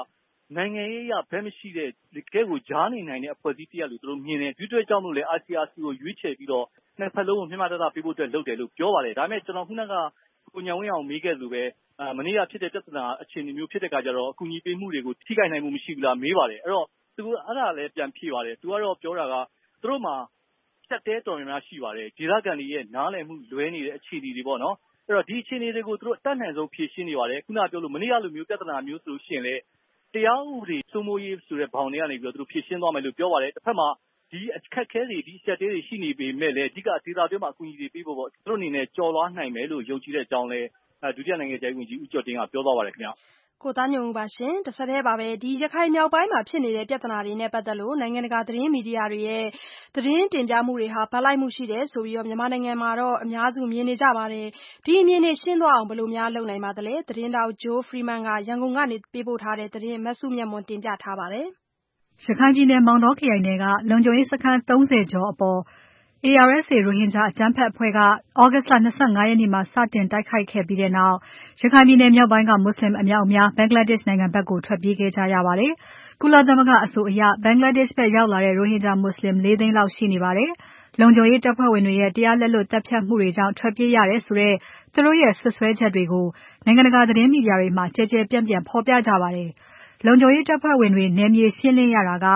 Speaker 4: နိုင်ငံရေးအရဘက်မရှိတဲ့တကယ့်ကိုကြားနေနိုင်တဲ့အဖွဲ့အစည်းတစ်ရပ်လို့သူတို့မြင်တယ်ဒီအတွက်ကြောင့်မို့လဲ ICRC ကိုရွေးချယ်ပြီးတော့နှစ်ဖက်လုံးကိုမျှမျှတတပေးဖို့အတွက်လုပ်တယ်လို့ပြောပါတယ်ဒါပေမဲ့ကျွန်တော်ခုနကကိုညံဝင်းအောင်မေးခဲ့လို့ပဲမနေ့ကဖြစ်တဲ့ပြဿနာအခြေအနေမျိုးဖြစ်တဲ့အခါကျတော့အကူအညီပေးမှုတွေကိုထိခိုက်နိုင်မှုမရှိဘူးလားမေးပါတယ်အဲ့တော့သူအဲ့ဒါလည်းပြန်ဖြေပါတယ်သူကတော့ပြောတာကသူတို့မှာချက်တဲတော်များများရှိပါတယ်ဒေသခံတွေရဲ့နားလည်မှုလွဲနေတဲ့အခြေအနေတွေပေါ့နော်အဲ့တော့ဒီအခြေအနေတွေကိုသူတို့အတတ်နိုင်ဆုံးဖြေရှင်းနေပါတယ်ခုနပြောလို့မနေ့ကလိုမျိုးပြဿနာမျိုးဆိုလို့ရှိရင်လေတရားဥပဒေစိုးမိုးရေးဆိုတဲ့ဘောင်တွေကနေပြီးတော့သူတို့ဖြေရှင်းသွားမယ်လို့ပြောပါတယ်တစ်ဖက်မှာဒီအခက်အခဲတွေဒီအချက်တွေရှိနေပေမဲ့လည်းအဓိကဒေသတွင်းမှာအကူအညီတွေပေးဖို့ပေါ့သူတို့အနေနဲ့ကြော်လွှားနိုင်မယ်လို့ယုံကြည်တဲ့အကြောင်းလဲဒုတိယနိုင်ငံခြားရေးဝန်ကြီးဦးကျော်တင်ကပြောသွားပါတယ်ခင်ဗျ
Speaker 2: ကိုသားညွန့်ဦးပါရှင်တစ်ဆက်တည်းပါပဲဒီရခိုင်မြောက်ပိုင်းမှာဖြစ်နေတဲ့ပြဿနာတွေနဲ့ပတ်သက်လို့နိုင်ငံတကာသတင်းမီဒီယာတွေရဲ့သတင်းတင်ပြမှုတွေဟာဗတ်လိုက်မှုရှိတယ်ဆိုပြီးတော့မြန်မာနိုင်ငံမှာတော့အများစုမြင်နေကြပါတယ်ဒီအမြင်တွေရှင်းသွားအောင်ဘယ်လိုများလုပ်နိုင်ပါသလဲသတင်းတောက်ဂျိုးဖရီမန်ကရန်ကုန်ကနေပေးပို့ထားတဲ့သတင်းမဆုမြတ်မွန်တင်ပြထားပါတယ်
Speaker 3: ရခိုင်ပြည်နယ်မောင်တောခရိုင်နယ်ကလုံခြုံရေးစခန်း30ကျော်အပေါ် ARSA ရိုဟင်ဂျာအကြမ်းဖက်အဖွဲ့က August လ 25 ရက်နေ့မှာစတင်တိုက်ခိုက်ခဲ့ပြီးတဲ့နောက်ရခိုင်ပြည်နယ်မြောက်ပိုင်းကမွတ်ဆလင်အများအပြား Bangladesh နိုင်ငံဘက်ကိုထွက်ပြေးခဲ့ကြရပါတယ်။ကုလသမဂ္ဂအဆိုအရ Bangladesh ဘက်ရောက်လာတဲ့ရိုဟင်ဂျာမွတ်ဆလင် 4 သိန်းလောက်ရှိနေပါတယ်။လုံခြုံရေးတပ်ဖွဲ့ဝင်တွေရဲ့တရားလက်လွတ်တပ်ဖြတ်မှုတွေကြောင့်ထွက်ပြေးရတယ်ဆိုတဲ့သူတို့ရဲ့ဆွဆွဲချက်တွေကိုနိုင်ငံတကာသတင်းမီဒီယာတွေမှာကျယ်ကျယ်ပြန့်ပြန့်ဖော်ပြကြပါတယ်။လုံခြုံရေးတပ်ဖွဲ့ဝင်တွေနယ်မြေရှင်းလင်းရတာက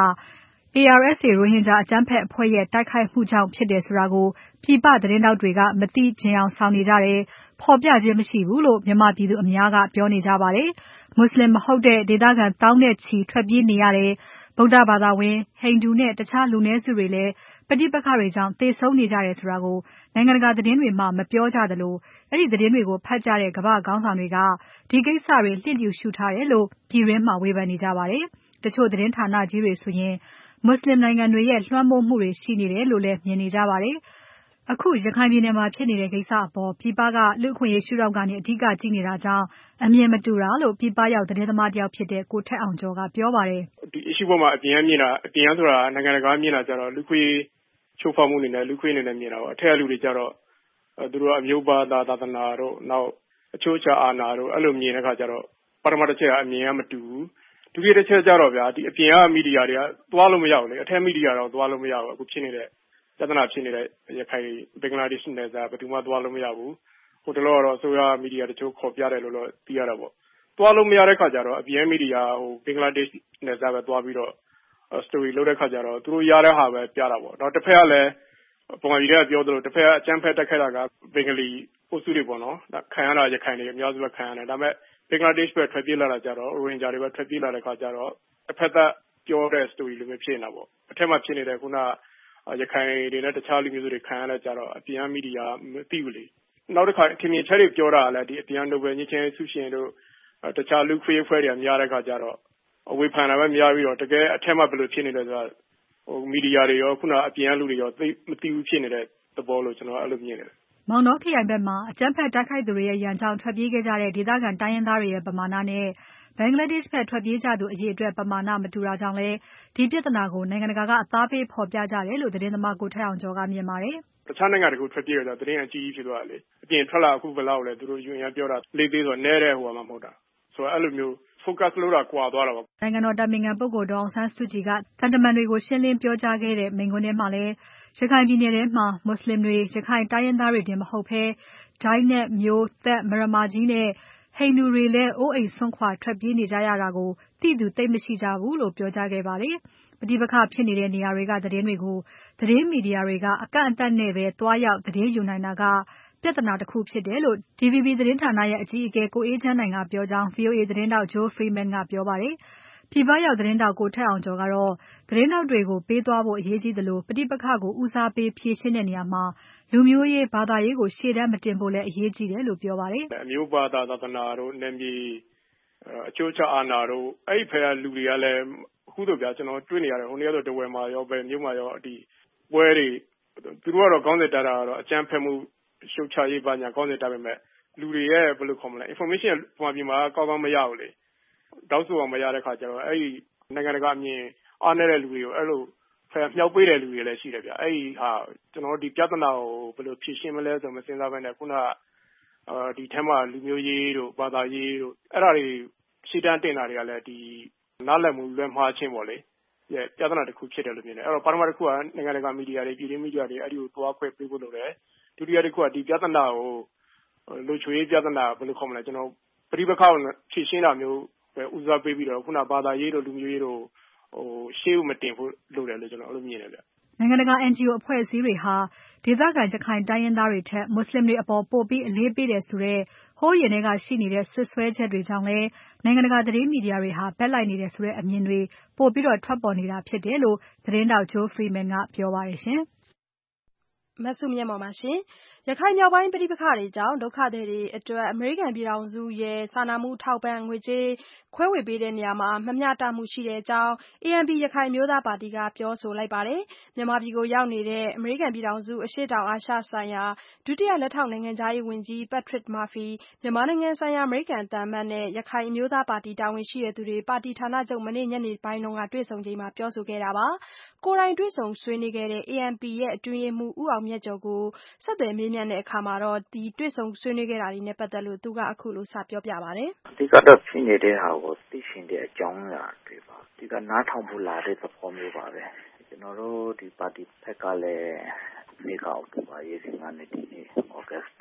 Speaker 3: ARSA ရိုဟင်ဂျာအကြမ်းဖက်အဖွဲ့ရဲ့တိုက်ခိုက်မှုကြောင့်ဖြစ်တယ်ဆိုတာကိုပြည်ပသတင်းတောက်တွေကမသိချင်အောင်ဆောင်နေကြတယ်ဖော်ပြခြင်းမရှိဘူးလို့မြန်မာပြည်သူအများကပြောနေကြပါတယ်။မွတ်ဆလင်မဟုတ်တဲ့ဒေသခံတောင်းတဲ့ချီထွက်ပြေးနေရတယ်ဗုဒ္ဓဘာသာဝင်ဟိန္ဒူနဲ့တခြားလူနည်းစုတွေလည်းပဋိပက္ခတွေကြောင့်သေဆုံးနေကြတယ်ဆိုတာကိုနိုင်ငံတကာသတင်းတွေမှာမပြောကြသလိုအဲ့ဒီသတင်းတွေကိုဖတ်ကြတဲ့ကမ္ဘာခေါင်းဆောင်တွေကဒီကိစ္စတွေလျစ်လျူရှုထားတယ်လို့ပြည်တွင်းမှာဝေဖန်နေကြပါတယ်။တချို့သတင်းဌာနကြီးတွေဆိုရင်မွတ်ဆလင်နိုင်ငံတွေရဲ့လွှမ်းမိုးမှုတွေရှိနေတယ်လို့လည်းမြင်နေကြပါတယ်။အခုရခိုင်ပြည်နယ်မှာဖြစ်နေတဲ့ကိစ္စအပေါ်ပြည်ပကလူ့အခွင့်အရေးရှုထောင့်ကနေအဓိကကြည့်နေတာကြောင့်အမြင်မတူတာလို့ပြည်ပရောက်သတင်းသမားတယောက်ဖြစ်တဲ့ကိုထက်အောင်ကျော်ကပြောပါတယ်
Speaker 9: ။ဒီ issue ပေါ်မှာအပြင်ကမြင်တာအပြင်ကဆိုတာနိုင်ငံတကာမြင်တာကြတော့လူ့ခွင့်ချိုးဖောက်မှုတွေနဲ့လူ့ခွင့်တွေနဲ့မြင်တာပေါ့အထက်ကလူတွေကြတော့သူတို့အမျိုးဘာသာသာသနာတို့နောက်အချို့အခြားအာဏာတို့အဲ့လိုမြင်တဲ့ခါကျတော့ပထမတစ်ချက်ကအမြင်ကမတူဘူးဒုတိယတစ်ချက်ကြတော့ဗျာဒီအပြင်ကမီဒီယာတွေကသွားလို့မရဘူးလေအထက်မီဒီယာတော့သွားလို့မရဘူးအခုဖြစ်နေတဲ့ပြဿနာဖြစ်နေတဲ့ရခိုင်ဘင်္ဂလားဒေ့ရှ်နယ်စပ်ဘယ်သူမှသွားလို့မရဘူးဟိုတလောကတော့ဆိုရမီဒီယာတချို့ခေါ်ပြတယ်လို့တော့သိရတာပေါ့သွားလို့မရတဲ့ခါကျတော့အပြင်မီဒီယာဟိုဘင်္ဂလားဒေ့ရှ်နယ်စပ်ပဲသွားပြီးတော့ story လုပ်တဲ့ခါကျတော့သူတို့ရတဲ့ဟာပဲပြတာပေါ့တော့တစ်ဖက်ကလည်းပုံမှန်ကြီးကပြောသလိုတစ်ဖက်ကအကြမ်းဖက်တက်ခဲ့တာကဘင်္ဂလီအုပ်စုတွေပေါ့နော်ခံရတာရခိုင်တွေအများစုပဲခံရတယ်ဒါပေမဲ့ဘင်္ဂလားဒေ့ရှ်ပဲထွက်ပြေးလာတာကြတော့ရိုဟင်ဂျာတွေပဲထွက်ပြေးလာတဲ့ခါကျတော့တစ်ဖက်သက်ပြောတဲ့ story လိုမျိုးဖြစ်နေတာပေါ့အထက်မှာဖြစ်နေတဲ့ခုနရခိုင်တွေနဲ့တခြားလူမျိုးစုတွေခံရတဲ့ကြတော့အပြင်မီဒီယာမသိဘူးလေနောက်တစ်ခါထင်မြင်ချက်တွေပြောတာလည်းဒီအပြင်နိုဘယ်ငြိမ်းချမ်းရေးဆုရှင်တို့တခြားလူခွေးအဖွဲ့တွေကများတဲ့ခါကျတော့အဝေဖန်တာပဲများပြီးတော့တကယ်အထက်မှာဘယ်လိုဖြစ်နေလဲဆိုတာဟိုမီဒီယာတွေရောခုနအပြင်လူတွေရောသိမသိဘူးဖြစ်နေတဲ့သဘောလို့ကျွန်တော်အဲ့လိုမြင်တယ်
Speaker 3: မောင်တောခရိုင်ဘက်မှာအကြမ်းဖက်တိုက်ခိုက်သူတွေရဲ့ရန်ကြောင့်ထွက်ပြေးခဲ့ကြတဲ့ဒေသခံတိုင်းရင်းသားတွေရဲ့ပမာဏနဲ့ဘင်္ဂလားဒေ့ရှ်ဘက်ထွက်ပြေးကြသူအရေအတွက်ပမာဏမတူတာကြောင့်လည်းဒီပြဿနာကိုနိုင်ငံတကာကအသားပေးဖော်ပြကြတယ်လို့သတင်းသမားကိုထက်အောင်ကျော်ကမြင်ပါတယ်
Speaker 9: ။တခြားနိုင်ငံတကူထွက်ပြေးကြသတင်းအကြီးကြီးဖြစ်သွားတယ်လေ။အပြင်ထွက်လာအခုဘယ်လောက်လဲသူတို့ယူရင်ပြောတာလေးသေးဆိုတော့နဲတဲ့ဟိုမှာမဟုတ်တာ။ဆိုတော့အဲ့လိုမျိုးfocus လုပ်တာကွာသွားတာပေါ့
Speaker 3: နိုင်ငံတော်တိုင်ပင်ခံပုဂ္ဂိုလ်ဒေါ်အောင်ဆန်းစုကြည်ကတန်တမန်တွေကိုရှင်းလင်းပြောကြားခဲ့တဲ့မိန့်ခွန်းထဲမှာလည်းရခိုင်ပြည်နယ်ထဲမှာမွတ်ဆလင်တွေရခိုင်တိုင်းရင်းသားတွေတင်မဟုတ်ဘဲဒိုင်းနက်မျိုးသက်မရမာကြီးနဲ့ဟိန္ဒူတွေလည်းအိုးအိမ်ဆွန့်ခွာထွက်ပြေးနေကြရတာကိုသိသူသိမရှိကြဘူးလို့ပြောကြားခဲ့ပါတယ်ပဋိပက္ခဖြစ်နေတဲ့နေရာတွေကသတင်းတွေကိုသတင်းမီဒီယာတွေကအကန့်အသတ်နဲ့ပဲတွားရောက်သတင်းယူနိုင်တာကပြဿနာတစ်ခုဖြစ်တယ်လို့ DVB သတင်းဌာနရဲ့အကြီးအကဲကိုအေးချမ်းနိုင်ကပြောကြောင်း VOA သတင်းတောက် Joe Freeman ကပြောပါတယ်။ပြည်ပရောက်သတင်းတောက်ကိုထက်အောင်ကျော်ကတော့သတင်းတောက်တွေကိုပေးသွားဖို့အရေးကြီးသလိုပဋိပက္ခကိုဦးစားပေးဖြေရှင်းတဲ့နေရာမှာလူမျိုးရေးဘာသာရေးကိုရှေ့တန်းမတင်ဖို့လည်းအရေးကြီးတယ်လို့ပြောပါတယ်
Speaker 9: ။အမျိုးဘာသာသာသနာတို့နယ်မြေအချို့ချအာဏာတို့အဲ့ဒီဖက်ကလူတွေကလည်းအခုတို့ဗျာကျွန်တော်တွေ့နေရတယ်ဟိုနေ့ကတော့တဝယ်မှာရောပဲမြို့မှာရောဒီပွဲတွေသူတို့ကတော့ကောင်းတဲ့တာကတော့အကြမ်းဖက်မှုရှုပ်ချရေးပါညာကောင်းတဲ့တာပဲမဲ့လူတွေရဲ့ဘယ်လိုခေါ်မလဲ information ပုံပြမှာကောင်းကောင်းမရဘူးလေတောက်ဆိုအောင်မရတဲ့ခါကျတော့အဲ့ဒီနိုင်ငံတကာအမြင်အားနေတဲ့လူတွေကိုအဲ့လိုဖယ်မြောက်ပေးတဲ့လူတွေလည်းရှိတယ်ဗျအဲ့ဒီဟာကျွန်တော်ဒီပြဿနာကိုဘယ်လိုဖြေရှင်းမလဲဆိုမစဉ်းစားဘဲနဲ့ခုနဒီထဲမှာလူမျိုးရေးတို့ဘာသာရေးတို့အဲ့ဒါတွေရှေ့တန်းတင်တာတွေကလည်းဒီနားလည်မှုလွဲမှားခြင်းပေါ့လေပြဿနာတစ်ခုဖြစ်တယ်လို့မြင်တယ်အဲ့တော့ပထမတစ်ခုကနိုင်ငံတကာမီဒီယာတွေပြည်တွင်းမီဒီယာတွေအဲ့ဒီကိုသွားခွဲပေးဖို့လုပ်တယ်ဒုတိယတစ်ခုကဒီပြဿနာကိုလူချွေးပြဿနာဘယ်လိုခေါ်မလဲကျွန်တော်ပရိပခါကိုဖြည့်ရှင်းတာမျိုးပဲဦးစားပေးပြီးတော့ခုနဘာသာရေးတို့လူမျိုးရေးတို့ရှေ့ဦးမတင်ဖို့လုပ်တယ်လို့ကျွန်တော်အဲ့လိုမြင်တယ်ဗျ
Speaker 3: နိုင်ငံတကာ NGO အဖွဲ့အစည်းတွေဟာဒေသခံရခိုင်တိုင်းရင်းသားတွေထက်မွတ်စလင်တွေအပေါ်ပိုပြီးအလေးပေးတယ်ဆိုတဲ့ဟိုးရင်ထဲကရှိနေတဲ့ဆွဆွဲချက်တွေကြောင့်လဲနိုင်ငံတကာသတင်းမီဒီယာတွေဟာဘက်လိုက်နေတယ်ဆိုတဲ့အမြင်တွေပိုပြီးတော့ထွက်ပေါ်နေတာဖြစ်တယ်လို့သတင်းတောက် Joe Freeman ကပြောပါတယ်ရှင်
Speaker 2: မဆုမြတ်မော်ပါရှင်ရခိုင်မြောက်ပိုင်းပြည်ပခါတွေကြောင့်ဒုက္ခသည်တွေအတွက်အမေရိကန်ပြည်ထောင်စုရဲ့စာနာမှုထောက်ပံ့ငွေကြေးခွဲဝေပေးတဲ့နေရာမှာမမျှတမှုရှိတဲ့အကြောင်း ANP ရခိုင်မျိုးသားပါတီကပြောဆိုလိုက်ပါတယ်မြန်မာပြည်ကိုရောက်နေတဲ့အမေရိကန်ပြည်ထောင်စုအရှေ့တောင်အာရှဆိုင်ရာဒုတိယလက်ထောက်နိုင်ငံသားရေးဝန်ကြီး Patrick Murphy မြန်မာနိုင်ငံဆိုင်ရာအမေရိကန်သံအမတ်နဲ့ရခိုင်မျိုးသားပါတီတာဝန်ရှိသူတွေပါတီဌာနချုပ်မနေ့ညနေပိုင်းကတွေ့ဆုံချိန်မှာပြောဆိုခဲ့တာပါကိုယ်တိုင်တွေ့ဆုံဆွေးနွေးခဲ့တဲ့ ANP ရဲ့အတွင်းရေးမှူးဦးအောင်မြတ်ကျော်ကိုဆက်သွယ်မေးမြန်းတဲ့အခါမှာတော့ဒီတွေ့ဆုံဆွေးနွေးခဲ့တာတွေနဲ့ပတ်သက်လို့သူကအခုလိုစပြောပြပါတယ်
Speaker 10: ။ဒီကတော့ဖြစ်နေတဲ့ဟာကိုသိရှင်တဲ့အကြောင်းအရာတွေပါ။ဒီကနားထောင်ဖို့လာတဲ့သဘောမျိုးပါပဲ။ကျွန်တော်တို့ဒီပါတီဘက်ကလည်းဒီကအောက်တိုဘာရေးစဉ်ကနေဒီနေ့ August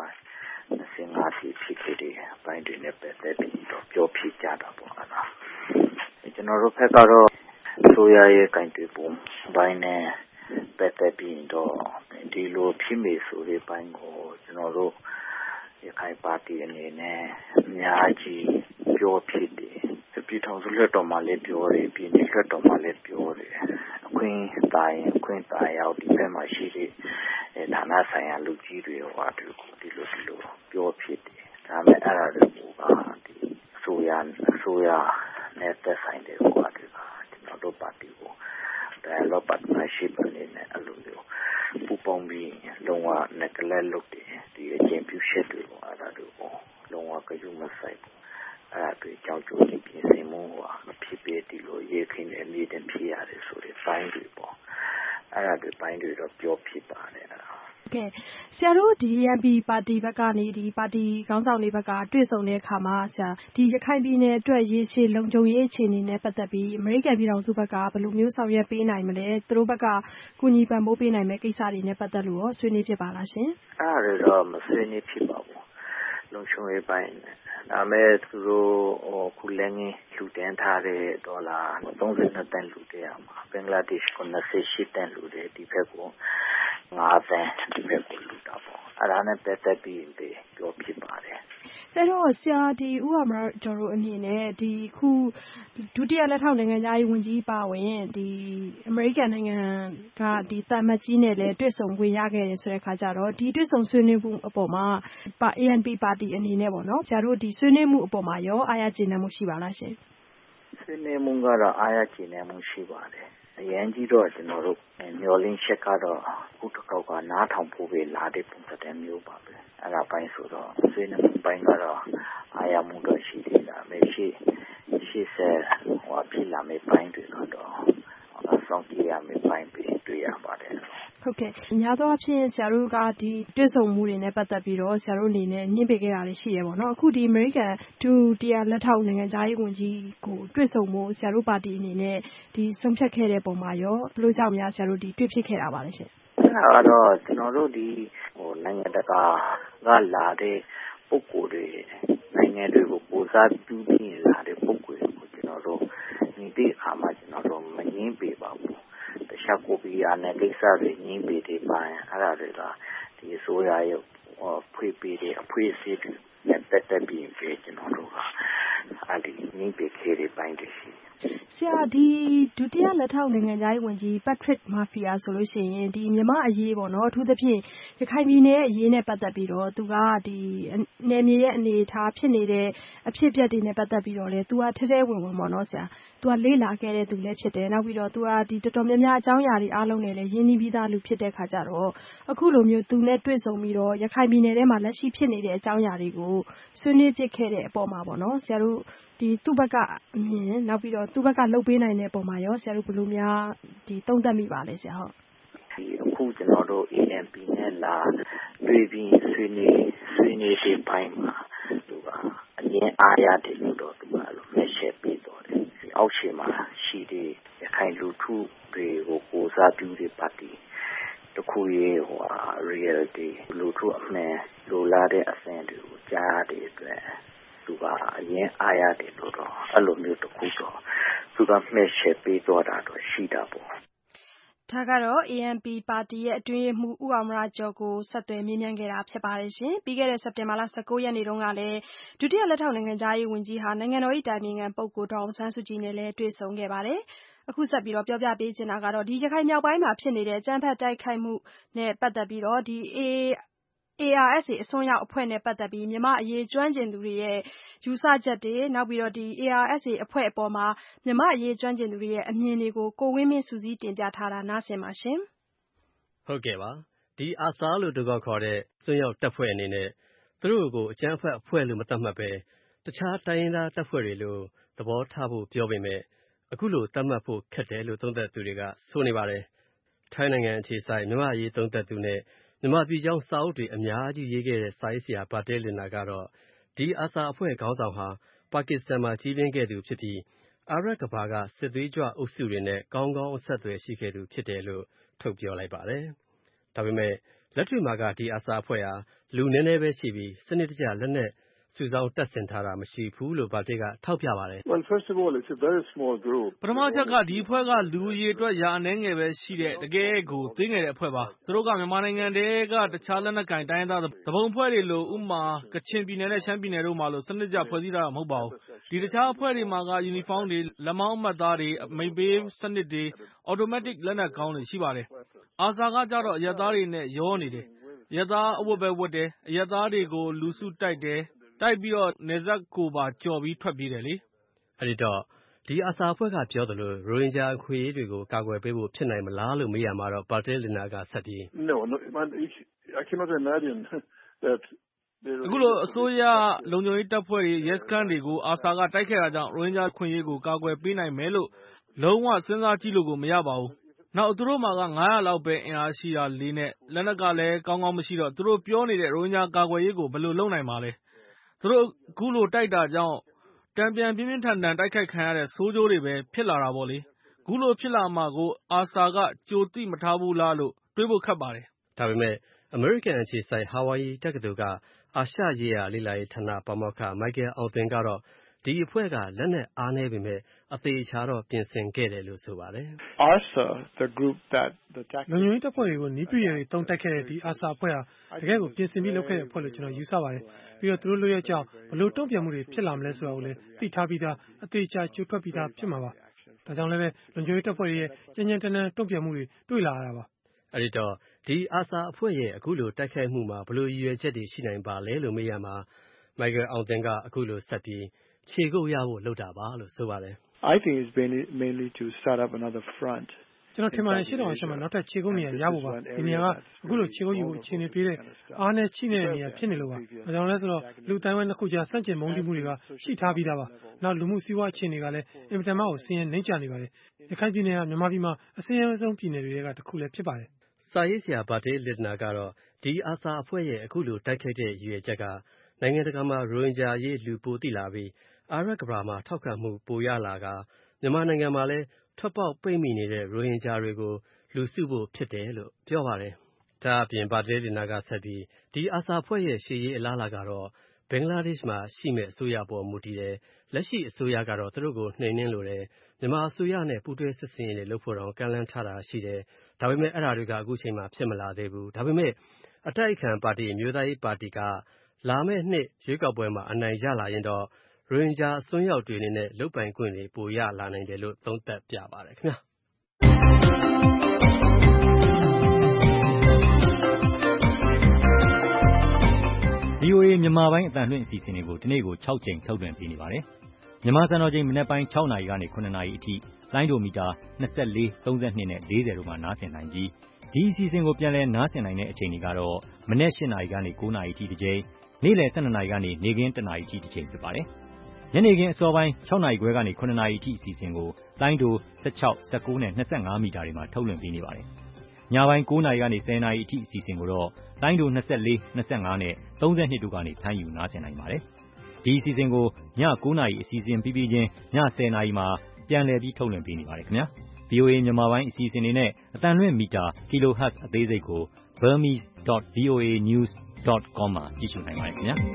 Speaker 10: 25 25ဖြစ်ခဲ့တဲ့ပိုင်းတွေနဲ့ပတ်သက်ပြီးတော့ပြောဖြစ်ကြတာပေါ့အဲ့ဒါ။ကျွန်တော်တို့ဘက်ကတော့ဆိုရရဲ့ကင်တွေပုံပိုင်းနဲ့ပတ်သက်ပြီးတော့ဒီလိုဖြစ်မေဆိုတဲ့ပိုင်းကိုကျွန်တော်တို့ရခိုင်ပါတီအနေနဲ့အများကြီးပြောဖြစ်တယ်ပြည်ထောင်စုလက်တော်မှာလည်းပြောတယ်ပြည်နယ်လက်တော်မှာလည်းပြောတယ်အခွင့်တာရောက်ဒီဘက်မှာရှိတဲ့ဌာနဆိုင်ရာလူကြီးတွေဟောဒီလိုပြောဖြစ်တယ်ဒါပေမဲ့အဲ့ဒါတွေကဒီအစိုးရနဲ့သက်ဆိုင်တဲ့ဟောတွေကကျွန်တော်တို့ပါတီကိုdialogue partnership အနေနဲ့အလိုမျိုးပူပေါင်းပြီးလုံးဝနဲ့ကလေးလုပ်တယ်ဒီအကျင့်ပြုချက်တွေကိုအဲ့ဒါတွေကိုလုံးဝကြုံမဆိုင်ဘူးအဲ့ဒါတွေကြောင့်ကြိုးပြီးပြင်ဆင်မှုဟာမဖြစ်ပေဒီလိုရေးခင်းနေနေတယ်ဖြစ်ရတယ်ဆိုတဲ့ပိုင်းတွေပေါ့အဲ့ဒါတွေပိုင်းတွေတော့ပြောဖြစ်ပါတယ်အဲ့ဒါ
Speaker 2: ကဲဆရာတို့ဒီ ANP ပါတီဘက်ကနေဒီပါတီခေါင်းဆောင်တွေဘက်ကတွေ့ဆုံတဲ့အခါမှာဆရာဒီရခိုင်ပြည်နယ်အတွက်ရေရှည်လုံခြုံရေးအခြေအနေနဲ့ပတ်သက်ပြီးအမေရိကန်ပြည်ထောင်စုဘက်ကဘယ်လိုမျိုးဆောင်ရွက်ပေးနိုင်မလဲသူတို့ဘက်ကကူညီပံ့ပိုးပေးနိုင်မယ့်ကိစ္စတွေနဲ့ပတ်သက်လို့ရောဆွေးနွေးဖြစ်ပါလားရှင်
Speaker 10: အဲ့ဒါတော့မဆွေးနွေးဖြစ်ပါဘူးလုံခြုံရေးပိုင်းဒါမဲ့သူတို့ခုလည်းငင်းလူတန်းထားတဲ့ဒေါ်လာ32တန်လူတဲ့မှာဘင်္ဂလားဒေ့ရှ်က28တန်လူတဲ့ဒီဘက်ကို5တန်ဒီဘက်ကိုလူတာပေါ့အဲ့ဒါနဲ့ပတ်သက်ပြီးပြောဖြစ်ပါတယ်
Speaker 2: အဲ့တော့ဆရာဒီဦးအောင်ကျော်တို့အနေနဲ့ဒီခုဒုတိယလက်ထောက်နိုင်ငံသားရေးဝန်ကြီးပါဝင်ဒီအမေရိကန်နိုင်ငံကဒီတာမတ်ကြီးနဲ့လည်းတွေ့ဆုံခွင့်ရခဲ့တယ်ဆိုတဲ့အခါကျတော့ဒီတွေ့ဆုံဆွေးနွေးမှုအပေါ်မှာANP ပါတီအနေနဲ့ပေါ့နော်ဆရာတို့ဒီဆွေးနွေးမှုအပေါ်မှာရောအားရကျေနပ်မှုရှိပါလားရှင်
Speaker 10: ဆွေးနွေးမှုကတော့အားရကျေနပ်မှုရှိပါတယ်အရင်ကြီးတော့ကျွန်တော်တို့မျောလင်းချက်ကတော့ခုတစ်ခေါက်ကနားထောင်ဖို့ပဲလာတဲ့ပုံစံမျိုးပါပဲအဲ့ဒါပိုင်းဆိုတော့ဆွေးနွေးမှုပိုင်းကတော့အားရမှုတော့ရှိသေးတာပဲရှိဆက်ဟောပြလာမယ့်ပိုင်းတွေတော့ဆောင်ကြည့်ရမယ့်ပိုင်းတွေတွေ့ရပါတယ်
Speaker 2: ဟုတ်ကဲ့များသောအားဖြင့်ဆရာတို့ကဒီတွေ့ဆုံမှုတွေနဲ့ပတ်သက်ပြီးတော့ဆရာတို့အနေနဲ့ညှိပေးခဲ့တာတွေရှိရပေါ့နော်အခုဒီ American ဒုတိယလက်ထောက်နိုင်ငံသားရေးဝန်ကြီးကိုတွေ့ဆုံမှုဆရာတို့ပါတီအနေနဲ့ဒီဆုံးဖြတ်ခဲ့တဲ့ပုံမှာရောဘယ်လိုကြောင့်များဆရာတို့ဒီတွေ့ဖြစ်ခဲ့တာပါလဲရှင်
Speaker 10: အဲ့ဒါတော့ကျွန်တော်တို့ဒီနိုင်ငံတကာကလာတဲ့ပုဂ္ဂိုလ်တွေနိုင်ငံတွေကိုပူဇော်ပြုပြီးလာတဲ့ပုဂ္ဂိုလ်တွေကိုကျွန်တော်တို့ဒီအခါမှာကျွန်တော်တို့မငင်းပေးပါဘူးတခြားကိုပီယာနဲ့ကိစ္စတွေငင်းပေးတဲ့ပိုင်းအဲ့ဒါတွေကဒီအစိုးရရဲ့ဖွေးပေးတဲ့အဖွဲ့အစည်းတွေနဲ့ပတ်သက်ပြီးကျွန်တော်တို့ကအဲ့ဒီငင်းပေးခဲ့တဲ့ပိုင်းတွေရှိ
Speaker 2: ဆရာဒီဒုတိယလက်ထောက်နိုင်ငံသားရေးဝန်ကြီး Patrick Murphy ဆိုလို့ရှိရင်ဒီမြန်မာအရေးပေါ့နော်အထူးသဖြင့်ရခိုင်ပြည်နယ်အရေးနဲ့ပတ်သက်ပြီးတော့သူကဒီနယ်မြေရဲ့အနေအထားဖြစ်နေတဲ့အဖြစ်အပျက်တွေနဲ့ပတ်သက်ပြီးတော့လေသူကထဲထဲဝင်ဝင်ပေါ့နော်ဆရာသူကလေ့လာခဲ့တဲ့သူလည်းဖြစ်တယ်နောက်ပြီးတော့သူကဒီတော်တော်များများအကြောင်းအရာတွေအားလုံးနဲ့လည်းရင်းနှီးပြီးသားလူဖြစ်တဲ့ခါကျတော့အခုလိုမျိုးသူနဲ့တွေ့ဆုံပြီးတော့ရခိုင်ပြည်နယ်ထဲမှာလက်ရှိဖြစ်နေတဲ့အကြောင်းအရာတွေကိုဆွေးနွေးပြခဲ့တဲ့အပေါ်မှာပေါ့နော်ဆရာတို့ဒီသူ့ဘက်ကအမြင်နောက်ပြီးတော့သူ့ဘက်ကလှုပ်ပေးနိုင်တဲ့ပုံမှာရောဆရာတို့ဘယ်လိုများဒီသုံးသပ်မိပါလဲဆရာဟုတ်
Speaker 10: ဒီအခုကျွန်တော်တို့ ANP နဲ့လာတွေ့ပြီးဆွေးနွေးတဲ့ပိုင်းမှာသူကအရင်အားရတယ်လို့တော့သူကလို့ message ပေးတော့တယ်အောက်ခြေမှာရှိတဲ့ရခိုင်လူထုတွေကိုကိုးစားပြုတဲ့ပါတီတခုရဲ့reality လူထုအမှန်လိုလားတဲ့အဆင့်တွေကိုကြားရတဲ့အတွက်သူကအရင်အားရတယ်လို့တော့အဲ့လိုမျိုးတခုတော့သူကမှတ်ချက်ပေးတော့တာတော့ရှိတာပေါ့
Speaker 2: ဒါကတော့ ANP ပါတီရဲ့အတွင်းရေးမှူးဦးအောင်မရကျော်ကိုဆက်သွယ်မေးမြန်းခဲ့တာဖြစ်ပါတယ်ရှင်။ပြီးခဲ့တဲ့စက်တင်ဘာလ19ရက်နေ့တုန်းကလည်းဒုတိယလက်ထောက်နိုင်ငံသားရေးဝန်ကြီးဟာနိုင်ငံတော်၏တိုင်ပင်ခံပုဂ္ဂိုလ်ဒေါ်အောင်ဆန်းစုကြည်နဲ့လည်းတွေ့ဆုံခဲ့ပါတယ်။အခုဆက်ပြီးတော့ပြောပြပေးချင်တာကတော့ဒီရခိုင်မြောက်ပိုင်းမှာဖြစ်နေတဲ့အကြမ်းဖက်တိုက်ခိုက်မှုနဲ့ပတ်သက်ပြီးတော့ဒီ ARSA အစွန်းရောက်အဖွဲ့နဲ့ပတ်သက်ပြီးမြန်မာအရေးကျွမ်းကျင်သူတွေရဲ့ယူဆချက်တွေနောက်ပြီးတော့ဒီ ARSA အဖွဲ့အပေါ်မှာမြန်မာအရေးကျွမ်းကျင်သူတွေရဲ့အမြင်တွေကိုကိုဝင်းမင်းစုစည်းတင်ပြထားတာနားဆင်ပါရှင်
Speaker 11: ။ဟုတ်ကဲ့ပါဒီအာဆာလို့တကောခေါ်တဲ့စွန်းရောက်တပ်ဖွဲ့အနေနဲ့သူတို့ကိုအကြမ်းဖက်အဖွဲ့လို့မသတ်မှတ်ပဲတခြားတိုင်းရင်းသားတပ်ဖွဲ့တွေလို့သဘောထားဖို့ပြောပေမဲ့အခုလိုသတ်မှတ်ဖို့ခက်တယ်လို့သုံးသပ်သူတွေကဆိုနေပါတယ်။ထိုင်းနိုင်ငံအခြေစိုက်မြန်မာအရေးသုံးသပ်သူနဲ့မြန်မာပြည်ကြောင်းစာအုပ်တွေအများကြီးရေးခဲ့တဲ့စာရေးဆရာဘာတဲလင်နာကတော့ဒီအာဆာအဖွဲ့ခေါင်းဆောင်ဟာပါကစ္စတန်မှာကြီးပြင်းခဲ့သူဖြစ်ပြီးအာရပ်ကဘာကစစ်သွေးကြွအုပ်စုတွေနဲ့ကောင်းကောင်းအဆက်အသွယ်ရှိခဲ့သူဖြစ်တယ်လို့ထုတ်ပြောလိုက်ပါတယ်။ဒါပေမဲ့လက်တွေ့မှာကဒီအာဆာအဖွဲ့ဟာလူနည်းနည်းပဲရှိပြီးစနစ်တကျလက်နက်စုဆောင်းတပ်ဆင်ထားတာမရှိဘူးလို့ဘာတဲကထောက်ပြပါတယ်။
Speaker 12: Well, first of all, it's a very small group.
Speaker 13: ပထမချက်ကဒီအဖွဲ့ကလူအရေးအတွက်ရာအနှဲငယ်ပဲရှိတဲ့တကယ်ကိုသေးငယ်တဲ့အဖွဲ့ပါ။သူတို့ကမြန်မာနိုင်ငံတည်းကတခြားလက်နက်ကိုင်တိုင်းသားတပုံအဖွဲ့တွေလိုဥမာကချင်ပြည်နယ်နဲ့ရှမ်းပြည်နယ်တို့မှာလို့စနစ်ကျဖွဲ့စည်းထားတာမဟုတ်ပါဘူး။ဒီတခြားအဖွဲ့တွေမှာကယူနီဖောင်းတွေလက်မောင်းအမှတ်သားတွေအမိန့်ပေးစနစ်တွေအော်တိုမက်တစ်လက်နက်ကောင်းတွေရှိပါတယ်။အာဆာကကြတော့အရပ်သားတွေနဲ့ရောနေတယ်။အရပ်သားအဝတ်ပဲဝတ်တယ်။အရပ်သားတွေကိုလူစုတိုက်တယ်။တိုက်ပြီးတော့နေဆက်ကိုပါကြော်ပြီးထွက်ပြေးတယ်လေ
Speaker 11: ။အဲဒီတော့ဒီအာဆာအဖွဲ့ကပြောသလိုရိုဟင်ဂျာအခွင့်အရေးတွေကိုကာကွယ်ပေးဖို့ဖြစ်နိုင်မလားလို့မေးရမှာတော့ဘာတဲလင်နာကဆက်ပြီး
Speaker 12: No, I cannot imagine that
Speaker 13: အခုလိုအစိုးရလုံခြုံရေးတပ်ဖွဲ့တွေရဲစခန်းတွေကိုအာဆာကတိုက်ခဲ့တာကြောင့်ရိုဟင်ဂျာအခွင့်အရေးကိုကာကွယ်ပေးနိုင်မယ်လို့လုံးဝစဉ်းစားကြည့်လို့ကိုမရပါဘူး။နောက်သူတို့မှာက900လောက်ပဲအင်အားရှိတာလေးနဲ့လက်နက်ကလည်းကောင်းကောင်းမရှိတော့သူတို့ပြောနေတဲ့ရိုဟင်ဂျာကာကွယ်ရေးကိုဘယ်လိုလုပ်နိုင်မှာလဲ။သူတို့အခုလိုတိုက်တာကြောင့်တံပြန်ပြင်းပြင်းထန်ထန်တိုက်ခိုက်ခံရတဲ့ဆိုးကျိုးတွေပဲဖြစ်လာတာပေါ့လေ။အခုလိုဖြစ်လာမှာကိုအာဆာကကြိုသိမထားဘူးလားလို့တွေးဖို့ခက်ပါတယ်
Speaker 11: ။ဒါပေမဲ့အမေရိကန်အခြေစိုက်ဟာဝိုင်ယီတက္ကသိုလ်ကအာရှရေးရာလေ့လာရေးဌာနပါမောက္ခမိုက်ကယ်အောင်သွင်ကတော့ဒီအဖွဲ့ကလက်နက်အားနည်းပေမဲ့အသေးချာတော့ပြင်ဆင်ခဲ့တယ်လို့ဆိုပါတယ်
Speaker 12: ။ ARSA, the group that
Speaker 14: the လုံခြုံရေးတပ်ဖွဲ့တွေကိုနီးပြည့်တွေတုံးတိုက်ခဲ့တဲ့ဒီအာဆာအဖွဲ့ဟာတကယ်ကိုပြင်ဆင်ပြီးလုပ်ခဲ့တဲ့အဖွဲ့လို့ကျွန်တော်ယူဆပါတယ်။ပြီးတော့သူတို့လုပ်ရကြောင်းဘလို့တုံ့ပြန်မှုတွေဖြစ်လာမလဲဆိုတာကိုလည်းသိထားပြီးသားအသေးချာကြိုထွက်ပြီးသားဖြစ်မှာပါ။ဒါကြောင့်လည်းလုံခြုံရေးတပ်ဖွဲ့တွေရဲ့ကြမ်းကြမ်းတမ်းတမ်းတုံ့ပြန်မှုတွေတွေ့လာရတာပါ
Speaker 11: ။အဲဒီတော့ဒီအာဆာအဖွဲ့ရဲ့အခုလိုတိုက်ခိုက်မှုမှာဘလို့ရည်ရွယ်ချက်တွေရှိနိုင်ပါလဲလို့မေးရမှာမိုက်ကယ်အောင်သွင်ကအခုလိုဆက်ပြီးခြေကုပ်ရဖို့လုပ်တာပါလို့ဆိုပါတယ်
Speaker 12: ။ I think it's mainly to set up another front.
Speaker 14: ကျွန်တော်ထင်ပါတယ်ရှေ့တော်အရှေ့မှာနောက်ထပ်ခြေကုပ်နေရဖို့ပါဒီနေရာကအခုလိုခြေကုပ်ယူဖို့အခြေအနေပေးတဲ့အားနဲ့ချိနေတဲ့နေရာဖြစ်နေလို့ပါဒါကြောင့်လဲဆိုတော့လူတိုင်းဝိုင်းနှစ်ခုကြားစန့်ကျင်မုန်းတီးမှုတွေကရှိထားပြီးသားပါနောက်လူမှုစီးပွားအခြေအနေကလည်းအင်မတန်မှကိုဆင်းရဲနှိမ့်ချနေပါတယ်ရခိုင်ပြည်နယ်ကမြန်မာပြည်မှာအဆင်းရဲဆုံးပြည်နယ်တွေကတစ်ခုလည်းဖြစ်ပါတယ်
Speaker 11: စာရေးဆရာဘာတေးလစ်နာကတော့ဒီအာဆာအဖွဲ့ရဲ့အခုလိုတိုက်ခိုက်တဲ့ရည်ရွယ်ချက်ကနိုင်ငံတကာမှာရိုဟင်ဂျာရေးလူပိုသိလာပြီးအာရပ်ကဘာမှာထောက်ခံမှုပိုရလာကမြန်မာနိုင်ငံမှာလည်းထွက်ပေါက်ပိတ်မိနေတဲ့ရိုဟင်ဂျာတွေကိုလူစုဖို့ဖြစ်တယ်လို့ပြောပါတယ်။ဒါအပြင်ဘာတဲလင်နာကဆက်ပြီးဒီအာဆာအဖွဲ့ရဲ့ရှေ့ရေးအလားအလာကတော့ဘင်္ဂလားဒေ့ရှ်မှာရှိမဲ့အစိုးရပေါ်မူတည်တယ်။လက်ရှိအစိုးရကတော့သူတို့ကိုနှိမ်နှင်းလိုတယ်။မြန်မာအစိုးရနဲ့ပူးတွဲစစ်ဆင်ရေးတွေလုပ်ဖို့တော့ကမ်းလှမ်းထားတာရှိတယ်။ဒါပေမဲ့အဲ့ဒါတွေကအခုချိန်မှာဖြစ်မလာသေးဘူး။ဒါပေမဲ့အတိုက်အခံပါတီမျိုးသားရေးပါတီကလာမယ့်နှစ်ရွေးကောက်ပွဲမှာအနိုင်ရလာရင်တော့ရိုဟင်ဂျာအစွန်းရောက်တွေအနေနဲ့လုပ်ပိုင်ခွင့်တွေပိုရလာနိုင်တယ်လို့သုံးသပ်ပြပါတယ်ခင်ဗျာ
Speaker 15: ။ VOA မြန်မာပိုင်းအသံလွှင့်အစီအစဉ်တွေကိုဒီနေ့ကို6ကြိမ်ထုတ်လွှင့်ပေးနေပါတယ်။မြန်မာစံတော်ချိန်မနက်ပိုင်း6နာရီကနေ9နာရီအထိလိုင်းဒိုမီတာ24 32နဲ့40တို့မှာနားဆင်နိုင်ပြီးဒီအစီအစဉ်ကိုပြန်လည်နားဆင်နိုင်တဲ့အချိန်တွေကတော့မနက်8နာရီကနေ9နာရီအထိတစ်ကြိမ်နေ့လယ်12နာရီကနေနေ့ခင်း1နာရီအထိတစ်ချိန်ဖြစ်ပါတယ်။ညနေခင်းအစောပိုင်း6နာရီခွဲကနေ9နာရီအထိအစီအစဉ်ကိုလိုင်းဒို16 19နဲ့25မီတာတွေမှာထုတ်လွှင့်ပေးနေပါတယ်။ညပိုင်း9နာရီကနေ10နာရီအထိအစီအစဉ်ကိုတော့လိုင်းဒို24 25နဲ့32တို့ကနေဖမ်းယူနားဆင်နိုင်ပါတယ်။ဒီအစီအစဉ်ကိုည9နာရီအစီအစဉ်ပြီးပြီးချင်းည10နာရီမှာပြန်လည်ပြီးထုတ်လွှင့်ပေးနေပါတယ်ခင်ဗျာ။ VOA မြန်မာပိုင်းအစီအစဉ်တွေနဲ့အသံလွှင့်မီတာ kilohertz အသေးစိတ်ကို burmese.voanews.com မှာကြည့်ရှုနိုင်ပါတယ်ခင်ဗျာ။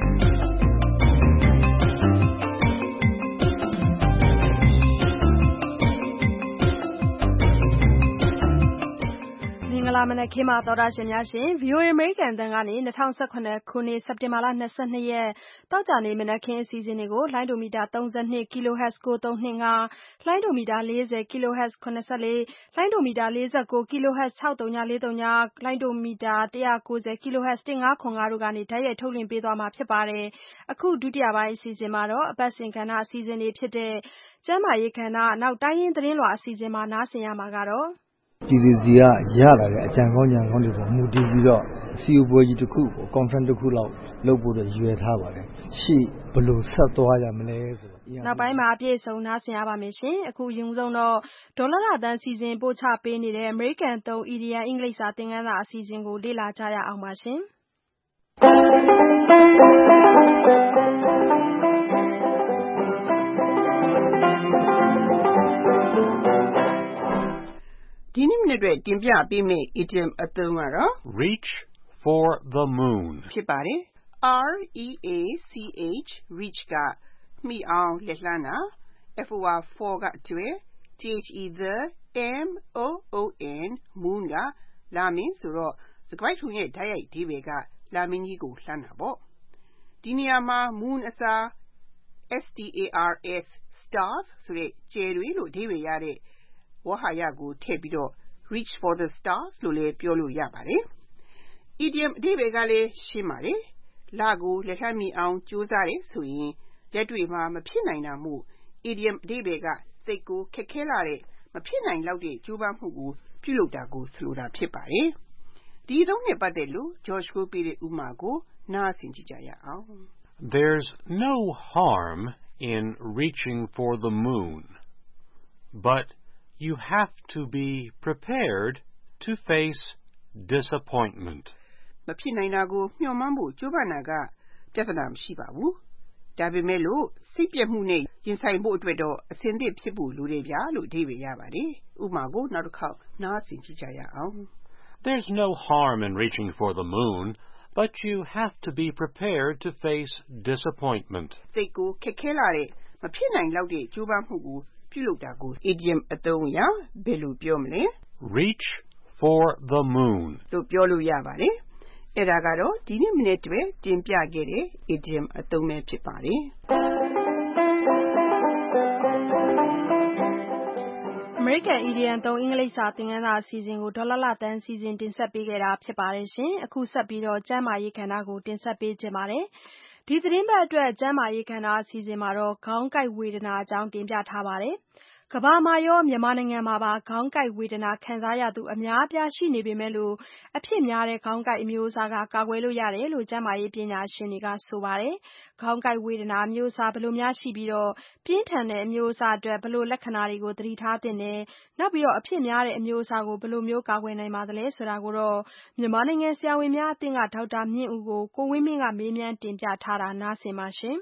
Speaker 2: မင်္ဂလာမနက်ခင်းပါသောတာရှင်များရှင် VOA အမေရိကန်အသံကနေ2018ခုနှစ်စက်တင်ဘာလ22ရက်တောက်ကြနေမနက်ခင်းအစီအစဉ်တွေကိုလိုင်းဒိုမီတာ32 kHz 9325လိုင်းဒိုမီတာ40 kHz 84လိုင်းဒိုမီတာ49 kHz 6043လိုင်းဒိုမီတာ190 kHz 1505တို့ကနေဓာတ်ရိုက်ထုတ်လွှင့်ပေးသွားမှာဖြစ်ပါတယ်။အခုဒုတိယပိုင်းအစီအစဉ်မှာတော့အပတ်စဉ်ကဏ္ဍအစီအစဉ်တွေဖြစ်တဲ့ကျန်းမာရေးကဏ္ဍနောက်တိုင်းရင်းသတင်းလွှာအစီအစဉ်မှာနားဆင်ရမှာကတော့
Speaker 16: ပြည်သူစီကရလာတဲ့အကြံကောင်းဉာဏ်ကောင်းတွေပေါ်မူတည်ပြီးတော့အစည်းအဝေးကြီးတစ်ခုပေါ့ conference တစ်ခုလောက်လုပ်ဖို့ရွယ်ထားပါတယ်ရှေ့ဘယ်လိုဆက်သွားရမလဲဆိုတော့
Speaker 2: နောက်ပိုင်းမှာအပြည့်အစုံနားဆင်ရပါမယ်ရှင်အခုရုံဆုံးတော့ဒေါ်လာတန်းစီစဉ်ပို့ချပေးနေတဲ့ American သုံး EDM အင်္ဂလိပ်စာသင်ခန်းစာအစီအစဉ်ကိုလေ့လာကြရအောင်ပါရှင်
Speaker 17: ဒီနေ့မနေ့အတွက်တင်ပြပေးမယ့် idiom အသုံးကတော့
Speaker 1: Reach for the moon
Speaker 17: ဖြစ်ပါတယ် R-E-A-C-H reach ကမှီအောင်လက်လှမ်းတာ for ကကျွဲ the M-O-O-N moon ကလာမင်းဆိုတော့စကားပိုက်ထုံရဲ့ဓာတ်ရိုက်အဓိပ္ပာယ်ကလာမင်းကြီးကိုလှမ်းတာပေါ့ဒီနေရာမှာ moon အစား S-T-A-R-S stars ဆိုတဲ့ကြယ်တွေလို့အဓိပ္ပာယ်ရတဲ့ဝါဟာရကိုထည့်ပြီးတော့ reach for the stars လို့လည်းပြောလို့ရပါတယ်။ idiom အဓိပ္ပာယ်ကလည်းရှင်းပါတယ်။လကိုလက်လှမ်းမီအောင်ကြိုးစားတယ်ဆိုရင်လက်တွေ့မှာမဖြစ်နိုင်တာမို့ idiom အဓိပ္ပာယ်ကသိပ်ကိုခက်ခဲလာတဲ့မဖြစ်နိုင်လောက်တဲ့ကြိုးပမ်းမှုကိုပြုလုပ်တာကိုဆိုလိုတာဖြစ်ပါတယ်။ဒီအသုံးနဲ့ပတ်သက်လို့ George ကိုပေးတဲ့ဥပမာကိုနားဆင်ကြည့်ကြရအောင်
Speaker 1: There's no harm in reaching for the moon, but you have to be prepared to face disappointment.
Speaker 17: မဖြစ်နိုင်တာကိုမျှော်မှန်းဖို့ကြိုးပမ်းတာကပြဿနာမရှိပါဘူး။ဒါပေမဲ့လို့စိတ်ပြတ်မှုနဲ့ရင်ဆိုင်ဖို့အတွက်တော့အဆင်သင့်ဖြစ်ဖို့လိုတယ်ဗျာလို့အဓိပ္ပာယ်ရပါတယ်။ဥပမာကိုနောက်တစ်ခေါက်နားဆင်ကြည့်ကြရအောင်
Speaker 1: There's no harm in reaching for the moon, but you have to be prepared to face disappointment.
Speaker 17: သိပ်ကိုခက်ခဲလာတဲ့မဖြစ်နိုင်လောက်တဲ့ကြိုးပမ်းမှုကိုပြုလုပ်တာကို idiom အသုံးအရဘယ်လိုပြောမလဲ
Speaker 1: Reach for the moon
Speaker 17: လို့ပြောလို့ရပါတယ်။အဲ့ဒါကတော့ဒီနေ့မနေ့တည်းတင်ပြခဲ့တဲ့ idiom အသုံးပဲဖြစ်ပါတယ်။
Speaker 2: American Idiom သုံးအင်္ဂလိပ်စာသင်ခန်းစာအစီအစဉ်ကိုဒေါ်လာတန်းစီစဉ်တင်ဆက်ပေးခဲ့တာဖြစ်ပါတယ်ရှင်အခုဆက်ပြီးတော့ကျန်းမာရေးကဏ္ဍကိုတင်ဆက်ပေးခြင်းပါတယ်ဒီသတင်းပတ်အတွက်ကျန်းမာရေးကဏ္ဍအစီအစဉ်မှာတော့ခေါင်းကိုက်ဝေဒနာအကြောင်းတင်ပြထားပါတယ်ကမ္ဘာမှာရောမြန်မာနိုင်ငံမှာပါခေါင်းကိုက်ဝေဒနာခံစားရသူအများအပြားရှိနေပေမဲ့လို့အဖြစ်များတဲ့ခေါင်းကိုက်အမျိုးအစားကကာကွယ်လို့ရတယ်လို့ကျန်းမာရေးပညာရှင်တွေကဆိုပါတယ်ခေါင်းကိုက်ဝေဒနာအမျိုးအစားဘယ်လိုများရှိပြီးတော့ပြင်းထန်တဲ့အမျိုးအစားအတွက်ဘယ်လိုလက္ခဏာတွေကိုသတိထားသင့်တယ်နောက်ပြီးတော့အဖြစ်များတဲ့အမျိုးအစားကိုဘယ်လိုမျိုးကာကွယ်နိုင်ပါသလဲဆိုတာကိုတော့မြန်မာနိုင်ငံဆရာဝန်များအသင်းကဒေါက်တာမြင့်ဦးကိုကိုဝင်းမင်းကမေးမြန်းတင်ပြထားတာနားဆင်ပါရှင်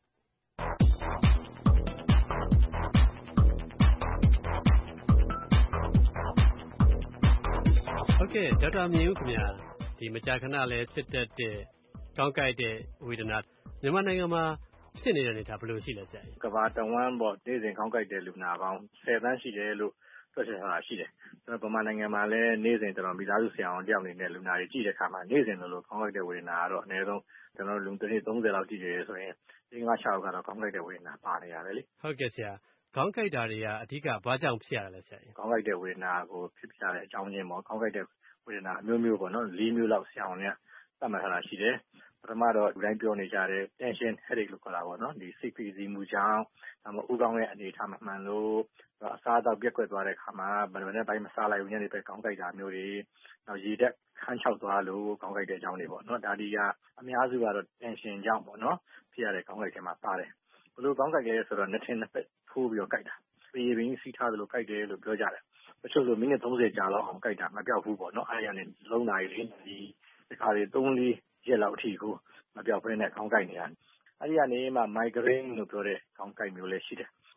Speaker 11: ဟုတ်ကဲ့ဒေါက်တာမြင့်ဦးခင်ဗျာဒီမကြာခဏလဲဖြစ်တတ်တဲ့ခေါင်းကိုက်တဲ့ဝေဒနာမြန်မာနိုင်ငံမှာဖြစ်နေတဲ့အနေအထားဘယ်လိုရှိလဲဆရာ
Speaker 4: ကမ္ဘာတဝန်းပေါ့နေ့စဉ်ခေါင်းကိုက်တဲ့လူနာပေါင်း10 သန်းရှိတယ်လို့တွက်ချက်ထားတာရှိတယ်ကျွန်တော်ဗမာနိုင်ငံမှာလည်းနေ့စဉ်ကျွန်တော်မိသားစုဆရာဝန်တယောက်အနေနဲ့လူနာတွေကြည့်တဲ့အခါမှာနေ့စဉ်လိုခေါင်းကိုက်တဲ့ဝေဒနာကတော့အနည်းဆုံးကျွန်တော်လူတစ်နေ့30လောက်ကြည့်တယ်ဆိုရင်5-6ယောက်ကတော့ခေါင်းကိုက်တဲ့ဝေဒနာပါနေရတယ်လေ
Speaker 11: ဟုတ်ကဲ့ဆရာခေါင်းကိုက်တာတွေကအဓိကဘာကြောင့်ဖြစ်ရတာလဲဆရာ
Speaker 4: ခေါင်းကိုက်တဲ့ဝေဒနာကိုဖြစ်ပြတဲ့အကြောင်းရင်းပေါ့ခေါင်းကိုက်တဲ့ဝေဒနာအမျိုးမျိုးပေါ့နော်4မျိုးလောက်ဆရာဝန်ကသတ်မှတ်ထားတာရှိတယ်ပထမတော့လူတိုင်းပြောနေကြတယ် tension headache လို့ခေါ်တာပေါ့နော်ဒီစိတ်ဖိစီးမှုကြောင့်ဒါမှမဟုတ်ဦးခေါင်းရဲ့အနေအထားမမှန်လို့အစားအသောက်ပြက်ကွက်သွားတဲ့အခါမှာဘယ်နဲ့ပိုင်းမစားလိုက်ဘူးညနေပဲခေါင်းကိုက်တာမျိုးတွေနောက်ရေဓာတ်ခန်းချောက်သွားလို့ခေါင်းကိုက်တဲ့အကြောင်းတွေပေါ့နော်ဒါဒီကအများစုကတော့ tension ကြောင့်ပေါ့နော်ဖြစ်ရတဲ့ခေါင်းကိုက်ထဲမှာပါတယ်ဘယ်လိုခေါင်းကိုက်လဲဆိုတော့နှစ်ထင်နှစ်ပတ်ထိုးပြီးတော့ကိုက်တာပြေးပြီးစီးထားသလိုကိုက်တယ်လို့ပြောကြတယ်တချို့ဆိုမိနစ်30ကြာလောက်အောင်ကိုက်တာမပြောက်ဘူးပေါ့နော်အဲဒီကနေလုံးနာရီလေးဒီခါတွေ3-4ရက်လောက်အထိကိုမပြောက်ဘဲနဲ့ခေါင်းကိုက်နေရတယ်အဲဒီကနေမှ migraine လို့ပြောတဲ့ခေါင်းကိုက်မျိုးလည်းရှိတယ်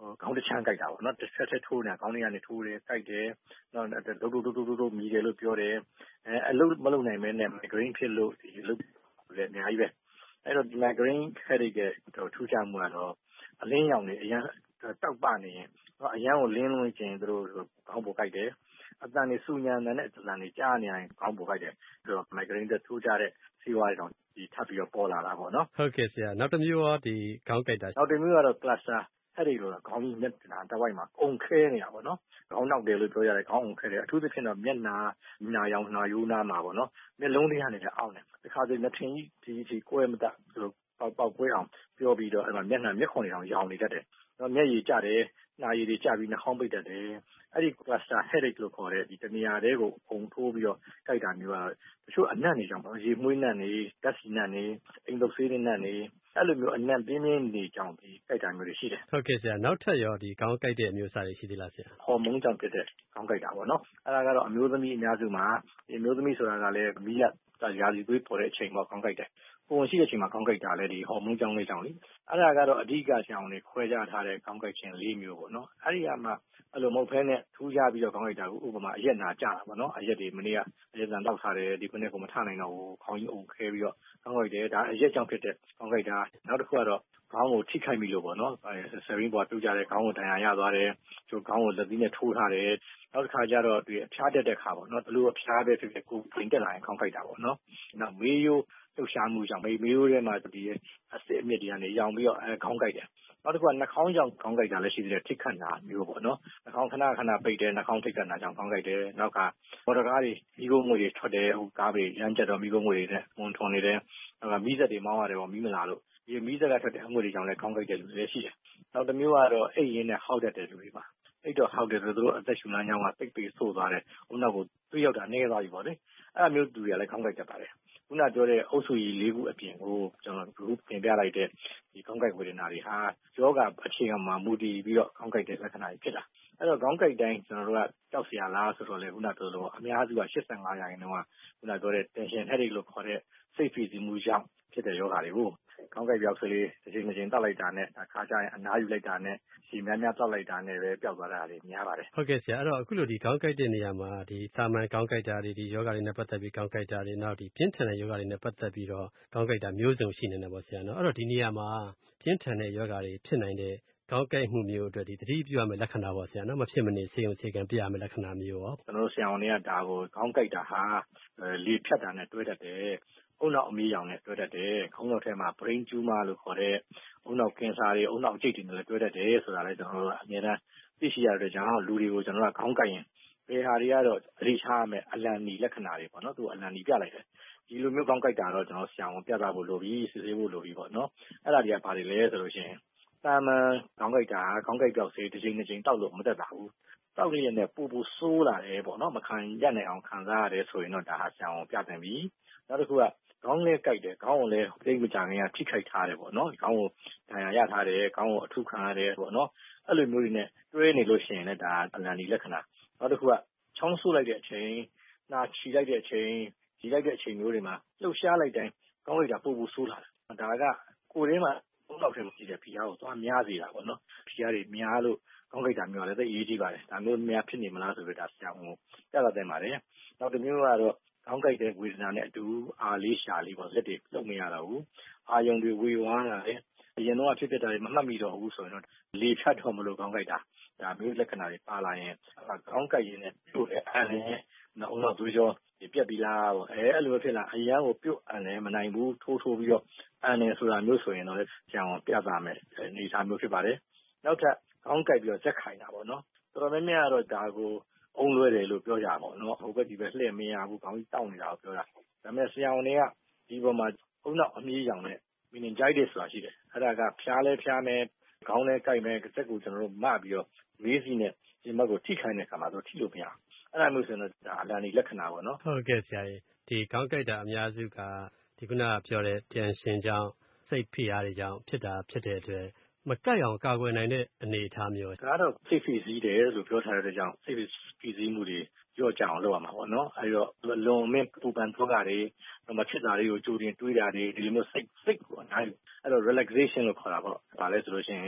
Speaker 18: ခေါင်းတစ်ချမ်းကြိုက်တာပေါ့နော်တစ်ဆက်ထိုးနေတာခေါင်းလေးကနေထိုးတယ်ကြိုက်တယ်နောက်ဒုမြည်တယ်လို့ပြောတယ်အလုပ်မလုပ်နိုင်မဲနဲ့ migraine ဖြစ်လို့ဒီလုပ်လည်းအများကြီးပဲအဲ့တော့ဒီ migraine headache ရဲ့ထူးခြားမှုကတော့အလင်းရောင်တွေအရန်တောက်ပနေရင်အရန်ကိုလင်းလုံးချင်းသူတို့ခေါင်းပေါ်ကြိုက်တယ်အတန်တွေစူညံတဲ့အတန်တွေကြားနေရင်ခေါင်းပေါ်ကြိုက်တယ်ဆိုတော့ migraine တဲ့ထူးခြားတဲ့စီးပွားရေးတော့ဒီထပ်ပြီးတော့ပေါ်လာတာပေါ့နော်
Speaker 11: ဟုတ်ကဲ့ဆရာနောက်တစ်မျိုးရောဒီခေါင်းကြိုက်တာ
Speaker 18: နောက်တစ်မျိုးကတော့ cluster အဲ့ဒီလိုခေါင်းကြီးမျက်နှာတစ်ဝိုက်မှာအုံခဲနေတာပေါ့နော်ခေါင်းနောက်တယ်လို့ပြောရတယ်ခေါင်းအုံခဲတယ်အထူးသဖြင့်တော့မျက်နှာနာရောင်နှာရိုးနားမှာပေါ့နော်မျက်လုံးလေးကနေလည်းအောင့်တယ်ဒီခါကျနှစ်ထင်ကြီးဒီကွဲမတတ်ဆိုတော့ပေါက်ကွဲအောင်ပြောပြီးတော့အဲ့မှာမျက်ခွန်တွေအောင်ရောင်နေတတ်တယ်မျက်ရည်ကျတယ်နှာရည်တွေကျပြီးနှာခေါင်းပိတ်တတ်တယ်အဲ့ဒီ cluster headache လို့ခေါ်တဲ့ဒီတနေရာလေးကိုအုံထိုးပြီးတော့ကြိုက်တာမျိုးကတချို့အနံ့တွေကြောင့်ပေါ့ရေမွေးနံ့တွေဓာတ်ဆီနံ့တွေအိမ်သုတ်ဆေးတွေနံ့တွေအဲ့လိုမျိုးအနံ့ပြင်းနေကြောင့်ဒီကြိုက်တာမျိုးတွေရှိတယ်
Speaker 11: ဟုတ်ကဲ့ဆရာနောက်ထပ်ရောဒီခေါင်းကြိုက်တဲ့အမျိုးအစားတွေရှိသေးလားဆရာ
Speaker 18: ဟော်မုန်းကြောင့်ဖြစ်တဲ့ခေါင်းကြိုက်တာပေါ့နော်အဲ့ဒါကတော့အမျိုးသမီးအများစုမှာဒီအမျိုးသမီးဆိုတာကလည်းမိရရာသီသွေးပေါ်တဲ့အချိန်ပေါ့ခေါင်းကြိုက်တယ်ကိုယ်ရှိတဲ့အချိန်မှာခေါင်းကြိုက်တာလည်းဒီဟော်မုန်းကြောင့်လေးကြောင့်လေအဲ့ဒါကတော့အဓိကကြောင့်နေခွဲခြားထားတဲ့ခေါင်းကြိုက်ခြင်း၄မျိုးပေါ့နော်အဲ့ဒီကမှအဲ့လိုမဟုတ်ဖဲနဲ့ထူးခြားပြီးတော့ခေါင်းကြိုက်တာကိုဥပမာအရက်နာကြတာပေါ့နော်အရက်တွေမနေ့ကအရက်တန်တောက်ထားတယ်ဒီခုနေ့ကမထနိုင်တော့ဘူးခေါင်းကြီးအုံခဲပြီးတော့ခေါင်းကြိုက်တယ်ဒါအရက်ကြောင့်ဖြစ်တဲ့ခေါင်းကြိုက်တာနောက်တစ်ခုကတော့ခေါင်းကိုထိခိုက်မိလို့ပေါ့နော်ဆယ်ရင်းပေါ်ပြုတ်ကြတယ်ခေါင်းကိုဒဏ်ရာရသွားတယ်ကျိုးခေါင်းကိုလက်သီးနဲ့ထိုးထားတယ်နောက်တစ်ခါကျတော့ဒီအဖျားတက်တဲ့ခါပေါ့နော်ဘလို့အဖျားပဲဖြစ်ဖြစ်ကိုပြင်တက်လာရင်ခေါင်းကြိုက်တာပေါ့နော်နောက်မေးရိုးလှုပ်ရှားမှုကြောင့်မေးရိုးထဲမှာဒီအစစ်အမြစ်တွေကနေရောင်ပြီးတော့ခေါင်းကြိုက်တယ်နောက်တစ်ခုကနှာခေါင်းကြောင့်ခေါင်းကြိုက်တာလည်းရှိသေးတယ်ထိခတ်တာမျိုးပေါ့နော်နှာခေါင်းခဏပိတ်တယ်နှာခေါင်းထိခတ်တာကြောင့်ခေါင်းကြိုက်တယ်နောက်ကမော်တော်ကားတွေမိခိုးငွေတွေထွက်တယ်ဟိုကားတွေရမ်းကျက်တော့မိခိုးငွေတွေနဲ့ဝန်ထွန်နေတယ်နောက်ကမီးစက်တွေမောင်းရတယ်ပေါ့မီးမလာလို့ဒီမီးစက်ကထွက်တဲ့အငွေတွေကြောင့်လည်းခေါင်းကြိုက်တဲ့လူတွေလည်းရှိတယ်နောက်တစ်မျိုးကတော့အိပ်ရင်းနဲ့ဟောက်တတ်တဲ့လူတွေပါအဲ့တော့ဟောက်တယ်ဆိုသူတို့အသက်ရှူလမ်းကြောင်းကပိတ်ဆို့သွားတယ်ဦးနောက်ကိုတွေးရောက်တာနေသွားပြီပေါ့လေအဲ့အမျိုးလူတွေကလည်းခေါင်းကြိုက်တတ်ပါတယ်ခုနပြောတဲ့အုပ်စုကြီး၄ခုအပြင်ကိုကျွန်တော်အခုပြင်ပြလိုက်တဲ့ဒီခေါင်းကြိုက်ဝေဒနာတွေဟာယောဂအခြေခံမှာမူတည်ပြီးတော့ခေါင်းကြိုက်တဲ့လက္ခဏာတွေဖြစ်တာအဲ့တော့ခေါင်းကြိုက်တိုင်းကျွန်တော်တို့ကကြောက်စရာလားဆိုတော့လေခုနပြောလို့အများစုက85%ရာခိုင်နှုန်းကခုနပြောတဲ့ tension headache လို့ခေါ်တဲ့စိတ်ဖိစီးမှုကြောင့်ဖြစ်တဲ့ယောဂတွေကိုခေါင်းကြိုက်ပြောက်စလေးတစ်ချိန်တောက်လိုက်တာနဲ့အခါကျရင်အနားယူလိုက်တာနဲ့ရှည်များတောက်လိုက်တာနဲ့ပဲပျောက်သွားတာတွေများပါတယ်
Speaker 11: ဟုတ်ကဲ့ဆရာအဲ့တော့အခုလိုဒီခေါင်းကြိုက်တဲ့နေရာမှာဒီသာမန်ခေါင်းကြိုက်တာတွေဒီယောဂတွေနဲ့ပတ်သက်ပြီးခေါင်းကြိုက်တာတွေနောက်ဒီပြင်းထန်တဲ့ယောဂတွေနဲ့ပတ်သက်ပြီးတော့ခေါင်းကြိုက်တာမျိုးစုံရှိနေတယ်ပေါ့ဆရာနော်အဲ့တော့ဒီနေရာမှာပြင်းထန်တဲ့ယောဂတွေဖြစ်နိုင်တဲ့ခေါင်းကိုက်မှုမျိုးအတွက်ဒီသတိပြုရမယ့်လက္ခဏာပေါ့ဆရာနော်မဖြစ်မနေဆေးရုံဆေးကံပြရမယ့်လက္ခဏာမျိုးရော
Speaker 18: ကျွန်တော်ဆရာဝန်တွေကဒါကိုခေါင်းကိုက်တာဟာလေဖြတ်တာနဲ့တွဲတတ်တယ်အုံနောက်အမေးရောင်နဲ့တွဲတတ်တယ်ခေါင်းနောက်ထဲမှာ brain tumor လို့ခေါ်တဲ့အုံနောက်ကင်ဆာတွေအုံနောက်အကျိတ်တွေနဲ့လည်းတွဲတတ်တယ်ဆိုတာလည်းကျွန်တော်တို့အများအားသိရှိရတဲ့ကြောင့်လူတွေကိုကျွန်တော်ကခေါင်းကိုက်ရင်ဘယ်ဟာတွေကတော့အရိရှားမဲ့အလန်နီလက္ခဏာတွေပေါ့နော်သူအလန်နီပြလိုက်တယ်ဒီလိုမျိုးခေါင်းကိုက်တာတော့ကျွန်တော်ဆရာဝန်ပြသဖို့လိုပြီးစစ်ဆေးဖို့လိုပြီးပေါ့နော်အဲ့ဒါတွေကဘာတွေလဲဆိုလို့ရှိရင်တာမန်ခေါင်းကိုက်တာခေါင်းကိုက်ပြောက်စေးတစ်ချိန်တစ်ချိန်တောက်လို့မတက်တာဘူးတောက်ရည်နဲ့ပူဆိုးလာတယ်ပေါ့နော်မခံရနိုင်အောင်ခံစားရတယ်ဆိုရင်တော့ဒါဟာဆရာဝန်ပြသင်ပြီနောက်တစ်ခုကခေါင်းလေးကိုက်တယ်ခေါင်းကိုလည်းသိမကြခင်ကထိခိုက်ထားတယ်ပေါ့နော်ခေါင်းကိုဒဏ်ရာရထားတယ်ခေါင်းကိုအထုခံရတယ်ပေါ့နော်အဲ့လိုမျိုးတွေနဲ့တွဲနေလို့ရှိရင်လည်းဒါအလန်ဒီလက္ခဏာနောက်တစ်ခုကချောင်းဆိုးလိုက်တဲ့အချိန်နှာချီလိုက်တဲ့အချိန်ဒီလိုက်တဲ့အချိန်မျိုးတွေမှာလှုပ်ရှားလိုက်တိုင်းခေါင်းကိုက်တာပူဆိုးလာတယ်ဒါကကိုယ်ထဲမှာဘုံတော့ထဲမှာရှိတဲ့ဖိအားကိုသွားများစေတာပေါ့နော်ဖိအားတွေများလို့ခေါင်းကိုက်တာမျိုးလည်းသိအရေးကြီးပါတယ်ဒါမျိုးများဖြစ်နေမလားဆိုပြီးဒါဆရာဝန်ပြသတင်ပါတယ်နောက်တစ်မျိုးကတော့ခေါင်းကိုက်တဲ့ဝေဒနာနဲ့အတူအာလေးရှာလေးပေါ့လက်တွေလှုပ်မရတော့ဘူးအာယုံတွေဝေဝါးလာတယ်အရင်တော့ဖြစ်တာတွေမမှတ်မိတော့ဘူးဆိုရင်တော့လေဖြတ်တော့မလို့ခေါင်းကိုက်တာဒါမျိုးလက္ခဏာတွေပါလာရင်ခေါင်းကိုက်ရင်လည်းပြုတ်တယ်အန်တယ်နောက်သွေးကြောပြက်ပြီးလားပေါ့အဲ့လိုဖြစ်လာအရန်ကိုပြုတ်အန်တယ်မနိုင်ဘူးထိုးပြီးတော့အန်တယ်ဆိုတာမျိုးဆိုရင်တော့ဆရာဝန်ပြသမယ်အနေအထားမျိုးဖြစ်ပါတယ်နောက်ထပ်ခေါင်းကိုက်ပြီးတော့ဇက်ခိုင်တာပေါ့နော်တော်တော်များများကတော့ဒါကိုအုံလွဲတယ်လို့ပြောကြပါတော့နော်ဟိုဘက်ဒီဘက်လှည့်မရဘူးခေါင်းကြီးတောက်နေတာကိုပြောတာဒါပေမဲ့ဆရာဝန်တွေကဒီပေါ်မှာအုံနောက်အမြည်ရောင်နဲ့ meningitis ဆိုတာရှိတယ်အဲ့ဒါကဖျားလဲဖျားမယ်ခေါင်းလဲကိုက်မယ်စက်ကိုကျွန်တော်တို့မပြီးတော့မေးစီနဲ့ဒီဘက်ကိုထိခိုင်းတဲ့ခါမှာတော့ထိလို့မရအဲ့ဒါမျိုးဆိုရင်တော့ဒါအလန်ဒီလက္ခဏာပေါ့နော်
Speaker 11: ဟုတ်ကဲ့ဆရာကြီးဒီခေါင်းကိုက်တာအများစုကဒီခုနကပြောတဲ့ tension ကြောင့်စိတ်ဖိအားတွေကြောင့်ဖြစ်တဲ့အတွက်မကိုက်အောင်ကာကွယ်နိုင်တဲ့အနေအထားမျိုး
Speaker 18: ဒါကတော့စိတ်ဖိစီးတယ်လို့ပြောထားတဲ့ကြောင့်စိတ်ဖိစီးမှုတွေကြော့ကြအောင်လုပ်ရမှာပေါ့နော်အဲဒီတော့လွန်မင်းပူပန်သောကတွေမဖြစ်တာတွေကိုကြိုတင်တွေးတာတွေဒီလိုမျိုးစိတ်ကိုအများကြီးအဲ့တော့ relaxation လို့ခေါ်တာပေါ့ဒါလဲဆိုလို့ရှိရင်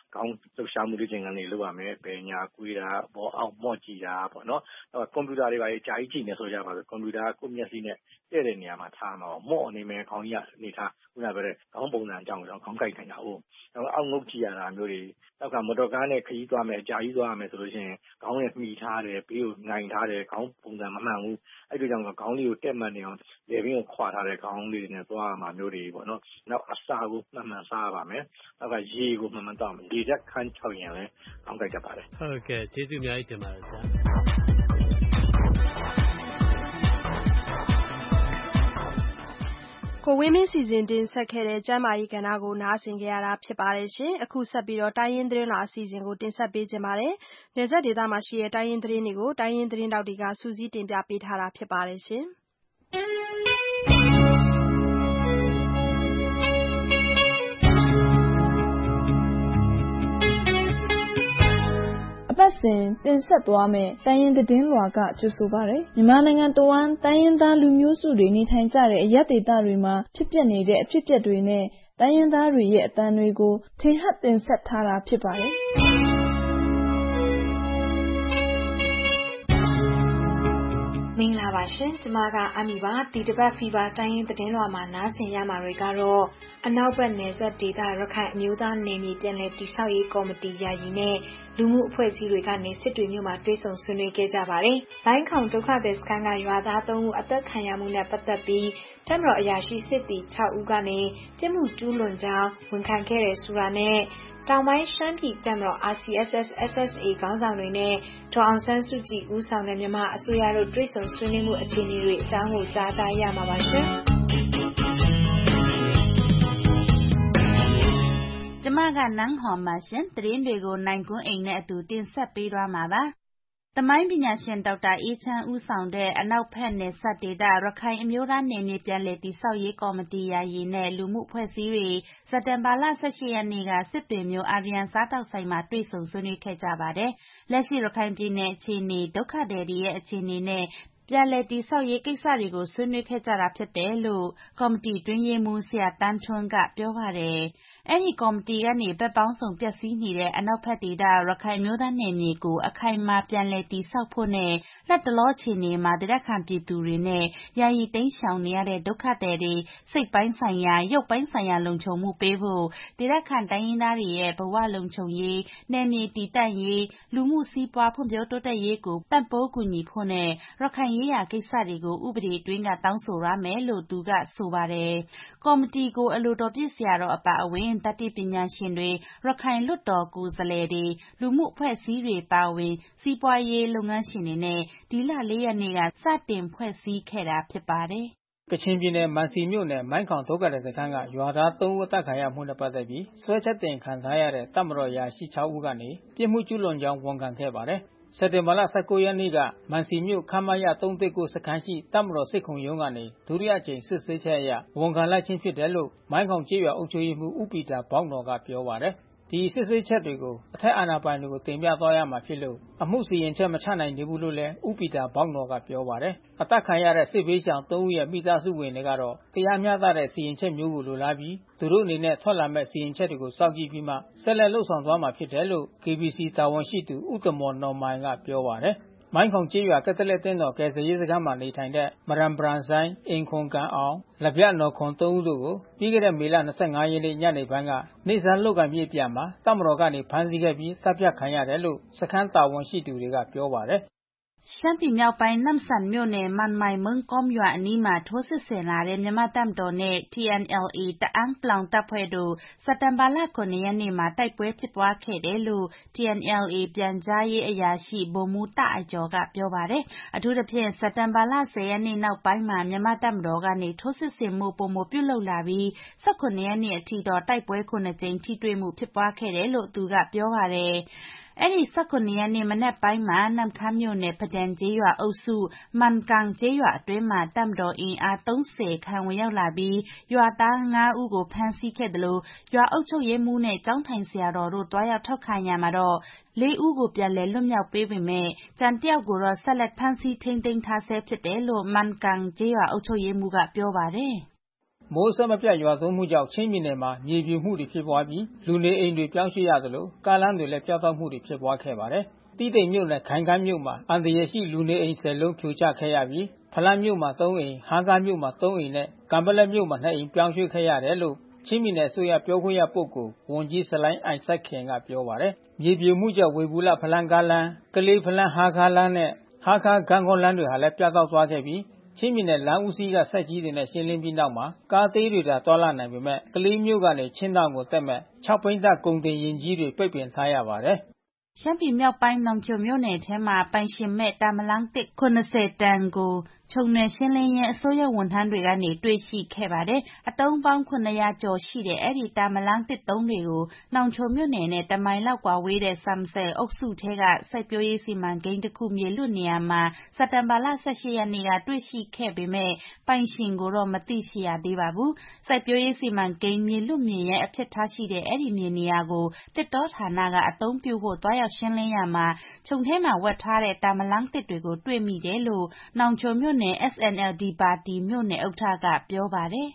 Speaker 18: ခေါင်းလှုပ်ရှားမှုတွေသင်ခန်းတွေလုပ်ရမယ်ဘယ်ညာကွေးတာပေါ်အောင်မော့ကြည့်တာပေါ့နော်ကွန်ပျူတာတွေပါအကြာကြီးကြည့်နေဆိုကြပါဆိုကွန်ပျူတာကိုမျက်စိနဲ့တဲ့တဲ့နေရာမှာထားမှာမော့နေမယ်ခေါင်းကြီးကနေထားခုနကပြောတဲ့ခေါင်းပုံစံအကြောင်းခေါင်းကိုက်ခိုင်းတာဟုတ်အောက်ငုတ်ကြည့်ရတာမျိုးတွေနောက်ကမော်တော်ကားနဲ့ခရီးသွားမယ်အကြာကြီးသွားရမယ်ဆိုလို့ရှိရင်ခေါင်းနဲ့မှီထားတယ်ဘေးကိုနိုင်ထားတယ်ခေါင်းပုံစံမမှန်ဘူးအဲ့ဒီကြောင့်ခေါင်းလေးကိုတက်မှတ်နေအောင်လေဘင်းကိုခွာထားတဲ့ခေါင်းလေးတွေနဲ့သွားရမှာမျိုးတွေပေါ့နော်နောက်အစာကိုမှန်မှန်စားရပါမယ်နောက်ကရေကိုမှန်မှန်တောက်မယ်ရေဓာတ်ခန်းချောက်ရင်လည်းခေါင်းကိုက်တတ်ပါတယ်
Speaker 11: ဟုတ်ကဲ့ကျေးဇူးအများကြီးတင်ပါတယ်ဆရာ
Speaker 2: ကိုဝင်းမင်းစီစဉ်တင်ဆက်ခဲ့တဲ့ကျမ်းမာရေးကဏ္ဍကိုနားဆင်ကြရတာဖြစ်ပါတယ်ရှင်။အခုဆက်ပြီးတော့တိုင်းရင်းသတင်းလာအစီအစဉ်ကိုတင်ဆက်ပေးကြပါမယ်။နယ်စပ်ဒေသမှာရှိတဲ့တိုင်းရင်းသတင်းတွေကိုတိုင်းရင်းသတင်းတောက်တွေကစူးစီးတင်ပြပေးထားတာဖြစ်ပါတယ်ရှင်။
Speaker 19: ပတ်စဉ်တင်ဆက်သွားမယ့်တိုင်းရင်းသတင်းလွှာကကြိုဆိုပါရယ်မြန်မာနိုင်ငံတဝန်းတိုင်းရင်းသားလူမျိုးစုတွေနေထိုင်ကြတဲ့အရပ်ဒေသတွေမှာဖြစ်ပျက်နေတဲ့အဖြစ်အပျက်တွေနဲ့တိုင်းရင်းသားတွေရဲ့အသံတွေကိုထင်ဟပ်တင်ဆက်ထားတာဖြစ်ပါတယ်
Speaker 20: မင်္ဂလာပါရှင်ကျမကအမီပါဒီတစ်ပတ်ဖီဘာတိုင်းရင်းသတင်းလွှာမှာနားဆင်ရမှာတွေကတော့အနောက်ဘက်နယ်စပ်ဒေသရခိုင်အမျိုးသားနယ်မြေပြည်နယ်တည်ဆောက်ရေးကော်မတီယာယီနဲ့လူမှုအဖွဲ့အစည်းတွေကနေစစ်တွေမြို့မှာတွေ့ဆုံဆွေးနွေးခဲ့ကြပါတယ်။လိုင်းခေါင်ဒုက္ခသည်စခန်းကရွာသား3ဦးအသက်ခံရမှုနဲ့ပတ်သက်ပြီးတပ်မတော်အရာရှိစစ်သည်6ဦးကနေပြစ်မှုကျူးလွန်ကြောင်းဝန်ခံခဲ့တယ်ဆိုတာနဲ့တောင်ပိုင်းရှမ်းပြည်တပ်မတော် RCSS SSA ခေါင်းဆောင်တွေနဲ့ဒေါ်အောင်ဆန်းစုကြည်ဦးဆောင်တဲ့မြန်မာအစိုးရတို့တွေ့ဆုံဆွေးနွေးမှုအခြေအနေတွေအကြောင်းကိုကြားကြရမှာပါရှင်။
Speaker 21: ကျမကနန်းဟော်မှာရှင်သတင်းတွေကိုနိုင်ကွန်းအိမ်နဲ့အတူတင်ဆက်ပေးသွားမှာပါ။သမိုင်းပညာရှင်ဒေါက်တာအေးချမ်းဦးဆောင်တဲ့အနောက်ဘက်နယ်စပ်ဒေသရခိုင်အမျိုးသားနယ်မြေပြည်နယ်တည်ဆောက်ရေးကော်မတီယာယီနဲ့လူမှုအဖွဲ့အစည်းတွေစက်တင်ဘာလ18ရက်နေ့ကစစ်တွေမြို့အာရီယန်စားတောက်ဆိုင်မှာတွေ့ဆုံဆွေးနွေးခဲ့ကြပါတယ်။လက်ရှိရခိုင်ပြည်နယ်အခြေအနေဒုက္ခသည်တွေရဲ့အခြေအနေနဲ့ပြန်လည်တည်ဆောက်ရေးကိစ္စတွေကိုဆွေးနွေးခဲ့ကြတာဖြစ်တယ်လို့ကော်မတီတွင်းရေးမှူးဆရာတန်းထွန်းကပြောပါတယ်။အဲ့ဒီကော်မတီကနေဘက်ပေါင်းစုံပျက်စီးနေတဲ့အနောက်ဘက်ဒေသရခိုင်မျိုးသားနယ်မြေကိုအခိုင်အမာပြန်လည်တည်ဆောက်ဖို့နဲ့လက်တလောအခြေအနေမှာဒေသခံပြည်သူတွေနဲ့ယာယီတိမ်းရှောင်နေရတဲ့ဒုက္ခသည်တွေစိတ်ပိုင်းဆိုင်ရာရုပ်ပိုင်းဆိုင်ရာလုံခြုံမှုပေးဖို့ဒေသခံတိုင်းရင်းသားတွေရဲ့ဘဝလုံခြုံရေးနယ်မြေတည်တံ့ရေးလူမှုစီးပွားဖွံ့ဖြိုးတိုးတက်ရေးကိုပံ့ပိုးကူညီဖို့နဲ့ရခိုင်ရေးရာကိစ္စတွေကိုဥပဒေတွင်းကတောင်းဆိုရမယ်လို့သူကဆိုပါတယ်။ကော်မတီကိုအလိုတော်ပြည့်စရာတော်အပါအဝင်တတိပညာရှင်တွေရခိုင်လွတ်တော်ကိုယ်စားလှယ်တွေလူမှုအဖွဲ့အစည်းတွေပါဝင်စီးပွားရေးလုပ်ငန်းရှင်တွေနဲ့ဒီလ4ရက်နေ့ကစတင်ဖွဲ့စည်းခဲ့တာဖြစ်ပါတယ်
Speaker 22: ကချင်ပြည်နယ်မန်စီမြို့နယ်မိုင်းခေါင်ဒုက္ခသည်စခန်းကရွာသား3ဦးအသက်ခံရမှုနဲ့ပတ်သက်ပြီးဆွဲချက်တင်ခံထားရတဲ့တပ်မတော်ရာရှိ6ဦးကနေပြစ်မှုကျူးလွန်ကြောင်းဝန်ခံခဲ့ပါတယ်စက်တင်ဘာလ19ရက်နေ့ကမန်စီမြို့ခမရ319စခန်းရှိတပ်မတော်စစ်ခုံရုံးကနေဒုတိယအကြိမ်စစ်ဆေးချက်အရဝန်ခံလိုက်ခြင်းဖြစ်တယ်လို့မိုင်းခေါင်ကျေးရွာအုပ်ချုပ်ရေးမှူးဦးပီတာဘောက်နော်ကပြောပါတယ်ဒီစစ်ဆေးချက်တွေကိုအထက်အာဏာပိုင်တွေကိုတင်ပြသွားရမှာဖြစ်လို့အမှုစီရင်ချက်မချနိုင်သေးဘူးလို့လည်းဥပီတာဘောက်နော်ကပြောပါတယ်အသက်ခံရတဲ့စစ်ဘေးရှောင်3ဦးရဲ့မိသားစုဝင်တွေကတော့တရားမျှတတဲ့စီရင်ချက်မျိုးကိုလိုလားပြီးသူတို့အနေနဲ့ထွက်လာမဲ့စီရင်ချက်တွေကိုစောင့်ကြည့်ပြီးမှဆက်လက်လှုပ်ဆောင်သွားမှာဖြစ်တယ်လို့ KBC တာဝန်ရှိသူဦးတမော်နော်မိုင်ကပြောပါတယ်မိုင်းခေါင်ကျေးရွာကက်သလစ်တင်းတော်ကယ်ဆယ်ရေးစခန်းမှာနေထိုင်တဲ့မရန်ဘရန်ဆိုင်အင်ခွန်ကန်အောင်လက်ပြနော်ခွန်3ဦးတို့ကိုပြီးခဲ့တဲ့မေလ25ရက်နေ့ညနေပိုင်းကနေ့စံလုတ်ကံပြည့်ပြန်မှာတပ်မတော်ကနေဖမ်းဆီးခဲ့ပြီးတပ်ဖြတ်ခံရတယ်လို့စခန်းတာဝန်ရှိသူတွေကပြောပါတယ်
Speaker 21: ရှမ်းပြည်မြောက်ပိုင်းနမ်ဆန်မြို့နယ်မန်မိုင်မုံကောမ်ရွာအနီးမှာထိုးစစ်ဆင်လာတဲ့မြန်မာတပ်မတော်နဲ့ TNLA တအန်းပလောင်တပ်ဖွဲ့တို့စက်တင်ဘာလ9ရက်နေ့မှာတိုက်ပွဲဖြစ်ပွားခဲ့တယ်လို့ TNLA ပြန်ကြားရေးအရာရှိဗိုလ်မှူးတအိုက်ကျော်ကပြောပါတယ်။အထူးသဖြင့်စက်တင်ဘာလ10ရက်နေ့နောက်ပိုင်းမှာမြန်မာတပ်မတော်ကနေထိုးစစ်ဆင်မှုပုံမပြုလုပ်လာပြီး18ရက်နေ့အထိတော့တိုက်ပွဲ9ကြိမ်ထိတွေ့မှုဖြစ်ပွားခဲ့တယ်လို့သူကပြောပါတယ်။အဲ့ဒီ18ရက်နေ့မနက်ပိုင်းမှာနမ်ခမ်းမြို့နယ်ပဒန်ကျေးရွာအုပ်စုမန်ကန်ကျေးရွာအတွင်းမှာတပ်မတော်အင်အား30ခန့်ဝင်ရောက်လာပြီးရွာသား5ဦးကိုဖမ်းဆီးခဲ့တယ်လို့ရွာအုပ်ချုပ်ရေးမှူးနဲ့ကျောင်းထိုင်ဆရာတော်တို့တွားရောက်ထောက်ခံရမှာတော့4ဦးကိုပြန်လည်လွတ်မြောက်ပေးပေမဲ့ကြံတယောက်ကိုတော့ဆက်လက်ဖမ်းဆီးထိန်းသိမ်းထားဆဲဖြစ်တယ်လို့မန်ကန်ကျေးရွာအုပ်ချုပ်ရေးမှူးကပြောပါတယ်
Speaker 22: မိုးဆက်မပြတ်ရွာသွန်းမှုကြောင့်ချင်းပြည်နယ်မှာမြေပြိုမှုတွေဖြစ်ပွားပြီးလူနေအိမ်တွေပြောင်းရွှေ့ရသလိုကားလမ်းတွေလည်းပြတ်တောက်မှုတွေဖြစ်ပွားခဲ့ပါတယ်။တီးတိမ်မြို့နယ်ခိုင်ခမ်းမြို့မှာအန္တရာယ်ရှိလူနေအိမ်10လုံးဖြိုချခဲ့ရပြီးဖလန်းမြို့မှာ3အိမ်၊ဟားခါးမြို့မှာ3အိမ်နဲ့ကံပလက်မြို့မှာ2အိမ်ပြောင်းရွှေ့ခဲ့ရတယ်လို့ချင်းပြည်နယ်အစိုးရပြောခွင့်ရပုဂ္ဂိုလ်ဝန်ကြီးစလိုင်းအိုက်ဇက်ခင်ကပြောပါတယ်။မြေပြိုမှုကြောင့်ဝေဘူလဖလန်းကားလမ်းကလေးဖလန်းဟားခါးလမ်းနဲ့ဟားခါးဂန့်ဂေါလမ်းတွေဟာလည်းပြတ်တောက်သွားခဲ့ပြီးချင်းပြည်နယ်လမ်းဦးစီးကဆက်ကြီးတွေနဲ့ရှင်းလင်းပြီးနောက်မှာကားသေးတွေသာတွာလာနိုင်ပေမဲ့ကလေးမြို့ကနေချင်းတောင်ကိုတက်မဲ့6ဘိန်းတပ်ကုန်တင်ရင်ကြီးတွေပိတ်ပင်ထားရပါတယ်
Speaker 21: ။ရှမ်းပြည်မြောက်ပိုင်းနောင်ချိုမြို့နယ်ထဲမှာပိုင်ရှင်မဲ့တာမလန်းတစ်90တန်ကိုခြုံနယ်ရှင်းလင်းရေးအစိုးရဝန်ထမ်းတွေကနေတွေ့ရှိခဲ့ပါတယ်။အတုံးပေါင်း900ကျော်ရှိတဲ့အဲ့ဒီတာမလန်းတစ်သုံးတွေကိုနောင်ချိုမြို့နယ်နဲ့တမိုင်လောက်ကွာဝေးတဲ့ဆမ်ဆယ်အုပ်စုထဲကစိုက်ပျိုးရေးစီမံကိန်းတစ်ခုမြေလွတ်နေရာမှာစက်တင်ဘာလ18ရက်နေ့ကတွေ့ရှိခဲ့ပေမဲ့ပိုင်ရှင်ကိုတော့မသိရှိရသေးပါဘူး။စိုက်ပျိုးရေးစီမံကိန်းမြေလွတ်မြေရဲ့အဖြစ်ထားရှိတဲ့အဲ့ဒီမြေနေရာကိုတစ်တောဌာနကအသုံးပြုဖို့တွားရောက်ရှင်းလင်းရမှာခြုံထဲမှာဝတ်ထားတဲ့တာမလန်းတစ်တွေကိုတွေ့မိတယ်လို့နောင်ချိုမြို့နယ် SNLD ပါတီမြို့နယ်ဥက္ကဋ္ဌကပြောပါတယ်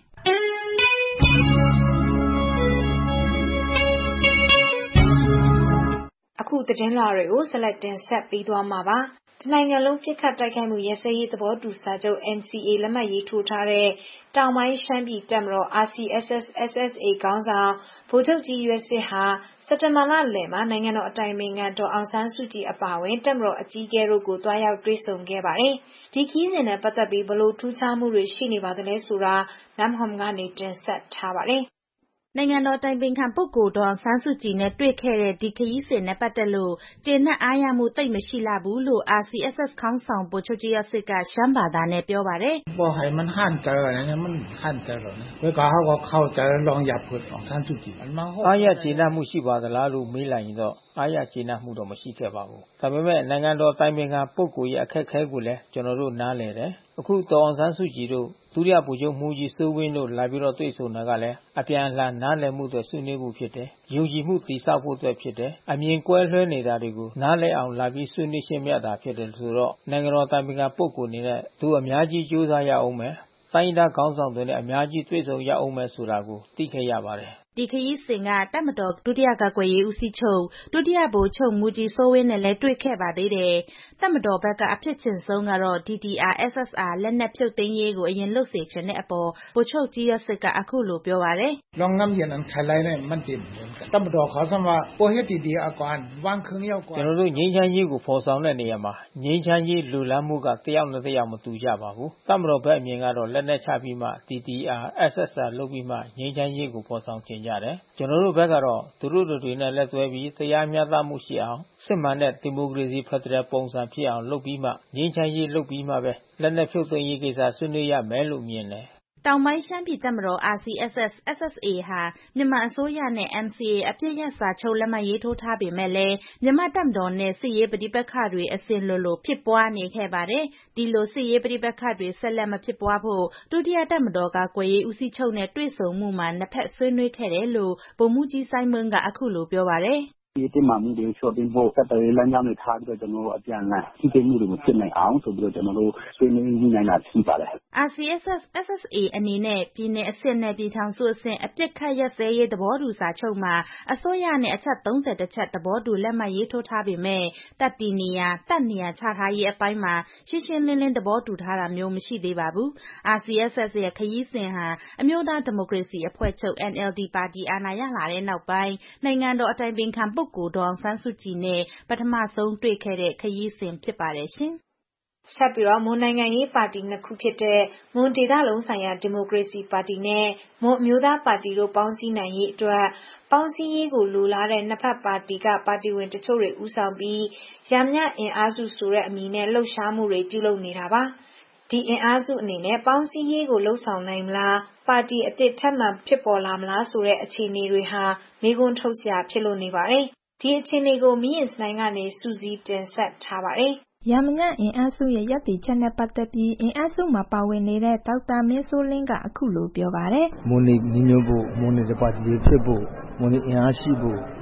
Speaker 20: အခုသတင်းလွှာတွေကိုဆက်လက်တင်ဆက်ပေးသွားမှာပါတနိုင်ငံလုံးပြစ်ခတ်တိုက်ခိုက်မှုရစရေးသဘောတူစာချုပ် NCA လက်မှတ်ရေးထိုးထားတဲ့တောင်ပိုင်းရှမ်းပြည်တပ်မတော် RCSS/SSA ခေါင်းဆောင်ဗိုလ်ချုပ်ကြီးရွက်စစ်ဟာစက်တင်ဘာလလယ်မှာနိုင်ငံတော်အတိုင်ပင်ခံဒေါ်အောင်ဆန်းစုကြည်အပါအဝင်တပ်မတော်အကြီးအကဲတို့ကိုတွားရောက်တွေ့ဆုံခဲ့ပါတယ်။ဒီခရီးစဉ်နဲ့ပတ်သက်ပြီးဘလို့ထူးခြားမှုတွေရှိနေပါသလဲဆိုတာနမ်ဟွမ်ကနေတင်ဆက်ထားပါတယ်။
Speaker 21: နိုင်ငံတော်တိုင်ပင်ခံပုဂ္ဂိုလ်ဒေါ်အောင်ဆန်းစုကြည်နဲ့တွေ့ခဲ့တဲ့ဒီခရီးစဉ်နဲ့ပတ်သက်လို့ကျေနပ်အားရမှုသိပ်မရှိလှဘူးလို့ RCSS ခေါင်းဆောင်ဗိုလ်ချုပ်ကြီးရွက်စစ်ကရှမ်းဘာသာနဲ့ပြောပါတယ်
Speaker 6: ။ဘောဟိုင်มันหั่นใจอะไรเนี่ยมันหั่นใจหรอเนี่ยเวลาเขาก็เข้าใจลองอย่าพูดของဆန်းစုကြည်
Speaker 22: အားရကျေနပ်မှုရှိပါသလားလို့မေးလိုက်ရင်တော့အားရကျေနပ်မှုတော့မရှိခဲ့ပါဘူး။ဒါပေမဲ့နိုင်ငံတော်တိုင်ပင်ခံပုဂ္ဂိုလ်ရဲ့အခက်အခဲကိုလည်းကျွန်တော်တို့နားလည်တယ်။အခုဒေါ်အောင်ဆန်းစုကြည်တို့ဒုတိယဗိုလ်ချုပ်မှူးကြီးစိုးဝင်းတို့လာပြီးတော့တွေ့ဆုံတာကလည်းအပြန်အလှန်နားလည်မှုတွေဆွေးနွေးမှုဖြစ်တယ်။ယုံကြည်မှုတည်ဆောက်ဖို့အတွက်ဖြစ်တယ်။အမြင်ကွဲလွဲနေတာတွေကိုနားလည်အောင်လာပြီးဆွေးနွေးရှင်းပြတာဖြစ်တယ်ဆိုတော့နိုင်ငံတော်တိုင်ပင်ခံပုဂ္ဂိုလ်အနေနဲ့သူအများကြီးကြိုးစားရအောင်မယ်။တိုင်းဒေသခေါင်းဆောင်တွေနဲ့အများကြီးတွေ့ဆုံရအောင်မယ်ဆိုတာကိုသိခဲ့ရပါတယ်
Speaker 21: ။ဒီခရီးစဉ်ကတပ်မတော်ဒုတိယကာကွယ်ရေးဦးစီးချုပ်ဒုတိယဗိုလ်ချုပ်မှူးကြီးစိုးဝင်းနဲ့လည်းတွေ့ခဲ့ပါသေးတယ်။တပ်မတော်ဘက်ကအဖြစ်ချင်ဆုံးကတော့ DDR SSR လက်နက်ဖြုတ်သိမ်းရေးကိုအရင်လုပ်စေချင်တဲ့အပေါ်ဗိုလ်ချုပ်ကြီးရွက်စစ်ကအခုလိုပြောပါတယ်
Speaker 6: ။လောငမ်ရန်န်ခိုင်လိုက်နဲ့မန်တင်တပ်မတော်ခေါ်ဆောင်မှာပိုဟက် DDR ကွာဝမ်ခွန်းရောက်ကွာ
Speaker 22: ကျွန်တော်တို့ငြိမ်းချမ်းရေးကိုဖော်ဆောင်တဲ့နေရာမှာငြိမ်းချမ်းရေးလူလမ်းမှုကတယောက်နဲ့တယောက်မတူကြပါဘူး။တပ်မတော်ဘက်အမြင်ကတော့လက်နက်ချပြီးမှ DDR SSR လုပ်ပြီးမှငြိမ်းချမ်းရေးကိုဖော်ဆောင်ကျင်ကြတယ်။ကျွန်တော်တို့ဘက်ကတော့သူတို့တွေနဲ့လက်တွဲပြီးတရားမျှတမှုရှိအောင်စစ်မှန်တဲ့ဒီမိုကရေစီဖက်ဒရယ်ပုံစံဖြစ်အောင်လုပ်ပြီးမှငြိမ်းချမ်းရေးလုပ်ပြီးမှပဲလက်နက်ဖြုတ်သိမ်းရေးကိစ္စဆွေးနွေးရမယ်လို့မြင်တယ်
Speaker 21: တောင်ပိုင်းရှမ်းပြည်တပ်မတော် RCSS/SSA ဟာမြန်မာအစိုးရနဲ့ NCA အပြစ်ရစာချုပ်လက်မှတ်ရေးထိုးထားပေမဲ့လည်းမြန်မာတပ်မတော်နဲ့စစ်ရေးပဋိပက္ခတွေအစဉ်လိုဖြစ်ပွားနေခဲ့ပါတယ်။ဒီလိုစစ်ရေးပဋိပက္ခတွေဆက်လက်မဖြစ်ပွားဖို့ဒုတိယတပ်မတော်ကာကွယ်ရေးဦးစီးချုပ်နဲ့တွေ့ဆုံမှုမှာနှစ်ဖက်ဆွေးနွေးခဲ့တယ်လို့ဗိုလ်မှူးကြီးစိုင်းမင်းကအခုလိုပြောပါတယ်။
Speaker 7: ဒီတင်မှမှုတွေချော်တင်ဖို့စက်တရေလမ်းကြောင်းတွေထားပြီးတော့ကျွန်တော်တို့အပြန်လည်ထိတွေ့မှုတွေဖြစ်နိုင်အောင်ဆိုပြီးတော့ကျွန်တော်တို့ဆွေးနွေးနိုင်တာရှိပါတယ်
Speaker 21: ။ RCSS/SSA အနေနဲ့ပြည်내အဆင့်နဲ့ပြည်ထောင်စုအဆင့်အပြစ်ခတ်ရပ်စဲရေးသဘောတူစာချုပ်မှာအစိုးရနဲ့အချက်31ချက်သဘောတူလက်မှတ်ရေးထိုးထားပေမဲ့တပ်တည်နေရာတပ်နေရာချထားရေးအပိုင်းမှာရှင်းရှင်းလင်းလင်းသဘောတူထားတာမျိုးမရှိသေးပါဘူး။ RCSS ရဲ့ခရီးစဉ်ဟာအမျိုးသားဒီမိုကရေစီအဖွဲ့ချုပ် NLD ပါတီအာဏာရလာတဲ့နောက်ပိုင်းနိုင်ငံတော်အတိုင်ပင်ခံပုဂ္ဂိုလ်ဒေါ်အောင်ဆန်းစုကြည်နဲ့ပထမဆုံးတွေ့ခဲ့တဲ့ခရီးစဉ်ဖြစ်ပါတယ်ရှင်။ဆက်ပြီးတော့မွန်နိုင်ငံရေးပါတီနှစ်ခုဖြစ်တဲ့မွန်ဒေသလုံးဆိုင်ရာဒီမိုကရေစီပါတီနဲ့မွန်အမျိုးသားပါတီတို့ပေါင်းစည်းနိုင်ရေးအတွက်ပေါင်းစည်းရေးကိုလိုလားတဲ့နှစ်ဖက်ပါတီကပါတီဝင်တချို့တွေဦးဆောင်ပြီးရမ ्ညအင်အားစုဆိုတဲ့အမည်နဲ့လှုပ်ရှားမှုတွေပြုလုပ်နေတာပါ။ဒီအင်အားစုအနေနဲ့ပေါင်းစည်းရေးကိုလှုပ်ဆောင်နိုင်မလားပါတီအသစ်ထပ်မံဖြစ်ပေါ်လာမလားဆိုတဲ့အခြေအနေတွေဟာမေးခွန်းထုတ်စရာဖြစ်လို့နေပါတယ်။ဒီအခြေအနေကိုမီးရင်စနိုင်ကနေစူးစီးတင်ဆက်ထားပါတယ်
Speaker 19: ။ရမ냐အင်အားစုရဲ့ရပ်တည်ချက်နဲ့ပတ်သက်ပြီးအင်အားစုမှာပါဝင်နေတဲ့ဒေါက်တာမင်းစိုးလင်းကအခုလိုပြောပါတယ်
Speaker 16: ။မွန်နေညီညွတ်ဖို့မွန်နေပါတီဖြစ်ဖို့မွန်နေအင်အားရှိဖို့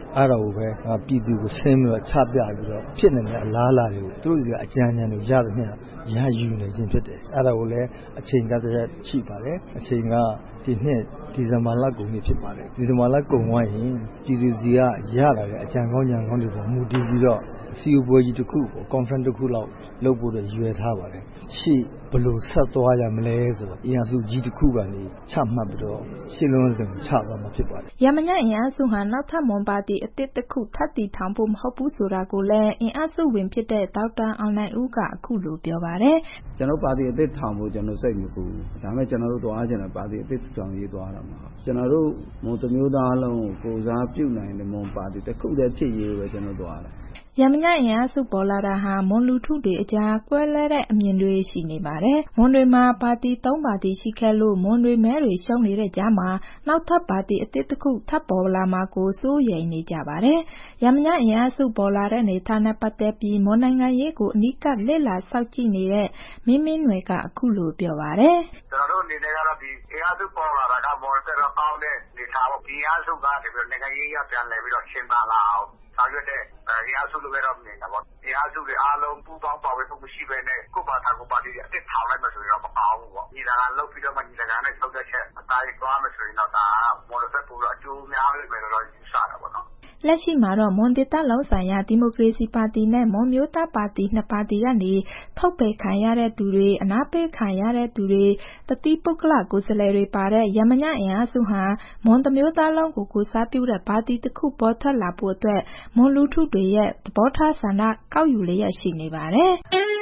Speaker 16: အဲ့ဒါကိုပဲပြည်သူကိုဆင်းပြီးတော့ချပြပြီးတော့ဖြစ်နေတဲ့အလားအလာတွေကိုသူတို့ကအကြံဉာဏ်တွေရသမျှရယူနေခြင်းဖြစ်တယ်အဲ့ဒါကိုလည်းအချိန်ကတည်းကရှိပါတယ်အချိန်ကဒီနှစ်ဒီဇင်ဘာလကုန်နေ့ဖြစ်ပါတယ်ဒီဇင်ဘာလကုန်သွားရင်ပြည်သူစီကရလာတဲ့အကြံကောင်းဉာဏ်ကောင်းတွေပေါ်မူတည်ပြီးတော့စီအိုပွဲကြီးတစ်ခုပေါ့ conference တစ်ခုလောက်လုပ်ဖို့ရွယ်ထားပါတယ်ရှေ့ဘယ်လိုဆက်သွားရမလဲဆိုတော့အင်အားစုကြီးတစ်ခုကနေချမှတ်ပြီးတော့ရှင်းလုံးစံချသွားမှာဖြစ်ပါတယ်
Speaker 19: ရမညအင်အားစုဟာနောက်ထပ်မွန်ပါတီအသစ်တစ်ခုထပ်တည်ထောင်ဖို့မဟုတ်ဘူးဆိုတာကိုလည်းအင်အားစုဝင်ဖြစ်တဲ့ဒေါက်တာအောင်နိုင်ဦးကအခုလိုပြောပါတယ်
Speaker 5: ကျွန်တော်ပါတီအသစ်ထောင်ဖို့ကျွန်တော်စိတ်မကူဒါပေမဲ့ကျွန်တော်တို့သွားချင်တဲ့ပါတီအသစ်ထောင်ရေးသွားတာမှာကျွန်တော်တို့မွန်တစ်မျိုးသားလုံးကိုကိုစားပြုနိုင်တဲ့မွန်ပါတီတစ်ခုတည်းဖြစ်ရေးပဲကျွန်တော်သွားတယ်
Speaker 19: ရမညအင်အားစုပေါ်လာတာဟာမွန်လူထုတွေအကြားကွဲလွဲတဲ့အမြင်တွေရှိနေပါတယ်။မွန်တွေမှာပါတီ၃ပါတီရှိခဲ့လို့မွန်တွေမဲတွေရှုံးနေတဲ့ကြားမှာနောက်ထပ်ပါတီအသစ်တစ်ခုထပ်ပေါ်လာမှာကိုစိုးရိမ်နေကြပါတယ်။ရမညအင်အားစုပေါ်လာတဲ့အနေအထားနဲ့ပတ်သက်ပြီးမွန်နိုင်ငံရေးကိုအနီးကပ်လေ့လာစောင့်ကြည့်နေတဲ့မင်းမင်းနွယ်ကအခုလိုပြောပါတယ်
Speaker 8: ။ကျွန်တော်တို့အနေနဲ့ကတော့ဒီအင်အားစုပေါ်လာတာကမွန်တွေတော့ကောင်းတဲ့နေသားပေါ့ဒီအင်အားစုကနေပြီးနိုင်ငံရေးရပြန်လဲပြီးတော့ရှင်းပါလာအောင်ဆောင်ရွက်တဲ့အင်အားစုလိုပဲတော့မြင်တာပေါ့အင်အားစုတွေအားလုံးပူးပေါင်းပါဝင်မှုမရှိဘဲနဲ့ကိုပါတာကိုပါတီအစ်စ်ထောင်လိုက်မှဆိုရင်တော့မကောင်းဘူးပေါ့ညီလာခံလုပ်ပြီးတော့မှညီလာခံနဲ့ဆုံးဖြတ်ချက်အတိုင်းသွားမှဆိုရင်တော့ဒါမော်ဒယ်ဆက်ပူတော့အကျိုးများလိမ့်မယ်လို့ယူဆတာပေါ့နော်
Speaker 19: လက်ရှိမှာတော့မွန်ဒေသလုံးဆိုင်ရာဒီမိုကရေစီပါတီနဲ့မွန်မျိုးသားပါတီနှစ်ပါတီကနေထုတ်ပယ်ခံရတဲ့သူတွေအနားပေးခံရတဲ့သူတွေတတိပုဂ္ဂလကိုယ်စားလှယ်တွေပါတဲ့ရမညအင်အားစုဟာမွန်တစ်မျိုးသားလုံးကိုကိုစားပြုတဲ့ပါတီတစ်ခုပေါ်ထွက်လာဖို့အတွက်မွန်လူထုတွေရဲ့သဘောထားဆန္ဒကောက်ယူလျက်ရှိနေပါတယ်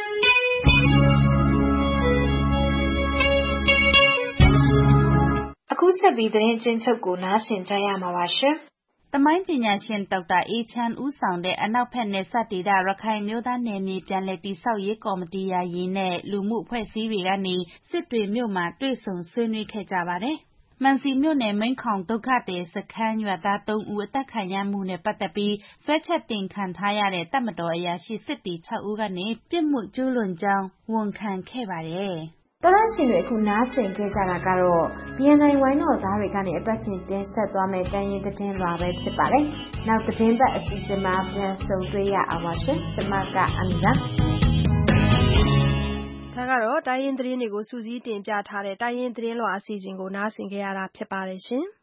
Speaker 20: အခုဆက်ပြီးသတင်းချင်းချုပ်ကိုနားဆင်ကြရမှာပါရှင်
Speaker 21: ။သမိုင်းပညာရှင်ဒေါက်တာအေးချမ်းဦးဆောင်တဲ့အနောက်ဘက်နယ်စပ်ဒေသရခိုင်မျိုးသားနယ်မြေပြန်လည်တည်ဆောက်ရေးကော်မတီယာယီနဲ့လူမှုအဖွဲ့အစည်းတွေကနေစစ်တွေမြို့မှာတွေ့ဆုံဆွေးနွေးခဲ့ကြပါတယ်။မန်စီမြို့နယ်မိန်းခေါင်ဒုက္ခသည်စခန်းရွာသား3ဦးအသက်ခံရမှုနဲ့ပတ်သက်ပြီးဆွဲချက်တင်ခံထားရတဲ့တပ်မတော်အရာရှိစစ်တီ6ဦးကနေပြစ်မှုကျူးလွန်ကြောင်းဝန်ခံခဲ့ပါတယ်။
Speaker 20: တော်ရရှင်တွေအခုနားဆင်ခဲ့ကြတာကတော့ BNI ဝိုင်းတော်သားတွေကနေအပတ်စဉ်တင်ဆက်သွားမယ့်တိုင်းရင်းသတင်းလွှာပဲဖြစ်ပါတယ်။နောက်သတင်းပတ်အစီအစဉ်မှာပြန်ဆုံတွေ့ရအောင်ပါရှင်။ကျွန်မကအမီပါ။
Speaker 2: ဒါကတော့တိုင်းရင်းသတင်းတွေကိုစူးစီးတင်ပြထားတဲ့တိုင်းရင်းသတင်းလွှာအစီအစဉ်ကိုနားဆင်ကြရတာဖြစ်ပါတယ်ရှင်။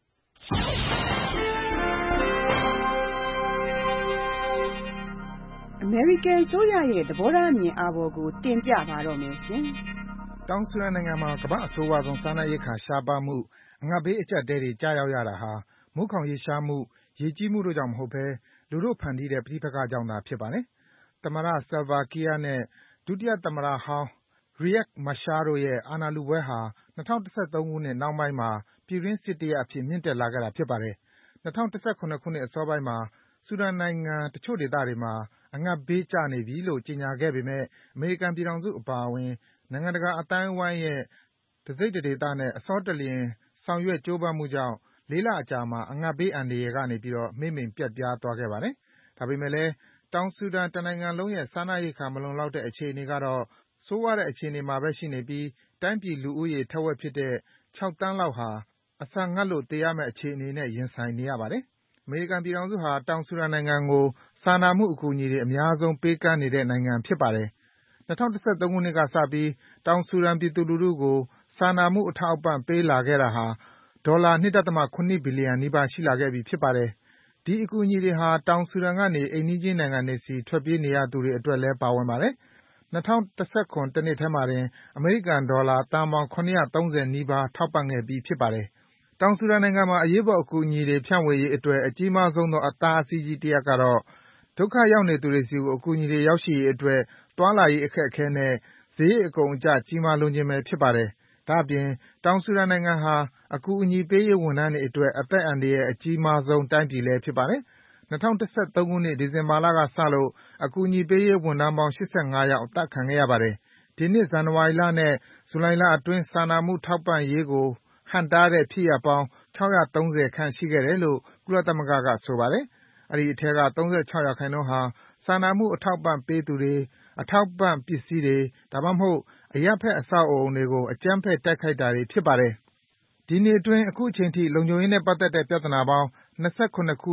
Speaker 17: အမေရိကန်ဆိုရရဲ့သဘောထားအမြင်အာဘော်ကိုတင်ပြပါတော့မယ်ရှင်။
Speaker 23: တောင်ဆူဒန်နိုင်ငံမှာကမ္ဘာ့အဆိုးဝါးဆုံးစားနပ်ရိက္ခာရှားပါးမှု၊အငတ်ဘေးအကျပ်အတည်းတွေကျရောက်ရတာဟာမိုးခေါင်ရေရှားမှု၊ရေကြီးမှုတို့ကြောင့်မဟုတ်ဘဲလူတို့ဖန်တီးတဲ့ပဋိပက္ခကြောင့်သာဖြစ်ပါတယ်။သမ္မတ Salva Kiir နဲ့ဒုတိယသမ္မတဟောင်း Riek Machar တို့ရဲ့အာဏာလုပွဲဟာ၂၀၁၃ခုနှစ်နှောင်းပိုင်းမှာပြည်တွင်းစစ်တရပ်အဖြစ်မြင့်တက်လာခဲ့တာဖြစ်ပါတယ်။၂၀၁၇ခုနှစ်အစောပိုင်းမှာဆူဒန်နိုင်ငံတချို့ဒေသတွေမှာအငတ်ဘေးကျနေပြီလို့ကြေညာခဲ့ပေမယ့်အမေရိကန်ပြည်ထောင်စုအပါအဝင်နိုင်ငံတကာအသိုင်းအဝိုင်းရဲ့တစိတ်တဒေသနဲ့အစောတလျင်ဆောင်ရွက်ကြိုးပမ်းမှုကြောင့်4 လအကြာမှာအငတ်ဘေးအန္တရာယ်ကနေမှေးမှိန်ပျက်ပြားသွားခဲ့ပါတယ်။ဒါပေမယ့်လည်းတောင်ဆူဒန်တနိုင်ငံလုံးရဲ့စားနပ်ရိက္ခာမလုံလောက်တဲ့အခြေအနေကတော့ဆိုးဝါးတဲ့အခြေအနေမှာပဲရှိနေပြီးတိုင်းပြည်လူဦးရေထက်ဝက်ဖြစ်တဲ့6 သန်းလောက်ဟာအဆန်ငတ်လို့သေရမယ့်အခြေအနေနဲ့ရင်ဆိုင်နေရပါတယ်။အမေရိကန်ပြည်ထောင်စုဟာတောင်ဆူဒန်နိုင်ငံကိုစာနာမှုအကူအညီတွေအများဆုံးပေးကမ်းနေတဲ့နိုင်ငံဖြစ်ပါတယ်။၂၀၁၃ခုနှစ်ကစပြီးတောင်ဆူဒန်ပြည်သူလူထုကိုစာနာမှုအထောက်အပံ့ပေးလာခဲ့တာဟာဒေါ်လာ 2.7 ဘီလီယံနီးပါးရှိလာခဲ့ပြီဖြစ်ပါတယ်။ဒီအကူအညီတွေဟာတောင်ဆူဒန်ကနေအိမ်နီးချင်းနိုင်ငံတွေဆီထွက်ပြေးနေရသူတွေအတွက်လည်းပါဝင်ပါတယ်။၂၀၁၇တနှစ်ထဲမှာတင်အမေရိကန်ဒေါ်လာသန်းပေါင်း730နီးပါးထောက်ပံ့ခဲ့ပြီးဖြစ်ပါတယ်။တောင်ဆူဒန်နိုင်ငံမှာအရေးပေါ်အကူအညီတွေဖြန့်ဝေရေးအတွက်အကြီးမားဆုံးသောအတားအဆီးကြီးတစ်ရပ်ကတော့ဒုက္ခရောက်နေသူတွေဆီအကူအညီတွေရောက်ရှိရေးအတွက်သွားလာရေးအခက်အခဲနဲ့စရိတ်အကုန်အကျကြီးမားလွန်းခြင်းပဲဖြစ်ပါတယ်။ဒါ့အပြင်တောင်ဆူဒန်နိုင်ငံဟာအကူအညီပေးရေးဝန်ထမ်းတွေအတွက်အသက်အန္တရာယ်အကြီးမားဆုံးတိုင်းပြည်လည်းဖြစ်ပါတယ်။၂၀၁၃ခုနှစ်ဒီဇင်ဘာလကစလို့အကူအညီပေးရေးဝန်ထမ်းပေါင်း85ယောက်အသတ်ခံခဲ့ရပါတယ်။ဒီနှစ်ဇန်နဝါရီလနဲ့ဇူလိုင်လအတွင်းစာနာမှုထောက်ပံ့ရေးကိုဟန့်တားတဲ့ဖြစ်ရပ်ပေါင်း630ခန့်ရှိခဲ့တယ်လို့ကုလသမဂ္ဂကဆိုပါတယ်။အဲဒီအထဲက36%ဟာစာနာမှုအထောက်အပံ့ပေးသူတွေ၊အထောက်အပံ့ပစ္စည်းတွေဒါမှမဟုတ်အရပ်ဘက်အဆောက်အဦတွေကိုအကြမ်းဖက်တိုက်ခိုက်တာတွေဖြစ်ပါတယ်။ဒီနှစ်အတွင်းအခုအချိန်ထိလုံခြုံရေးနဲ့ပတ်သက်တဲ့ပြဿနာပေါင်း27ခု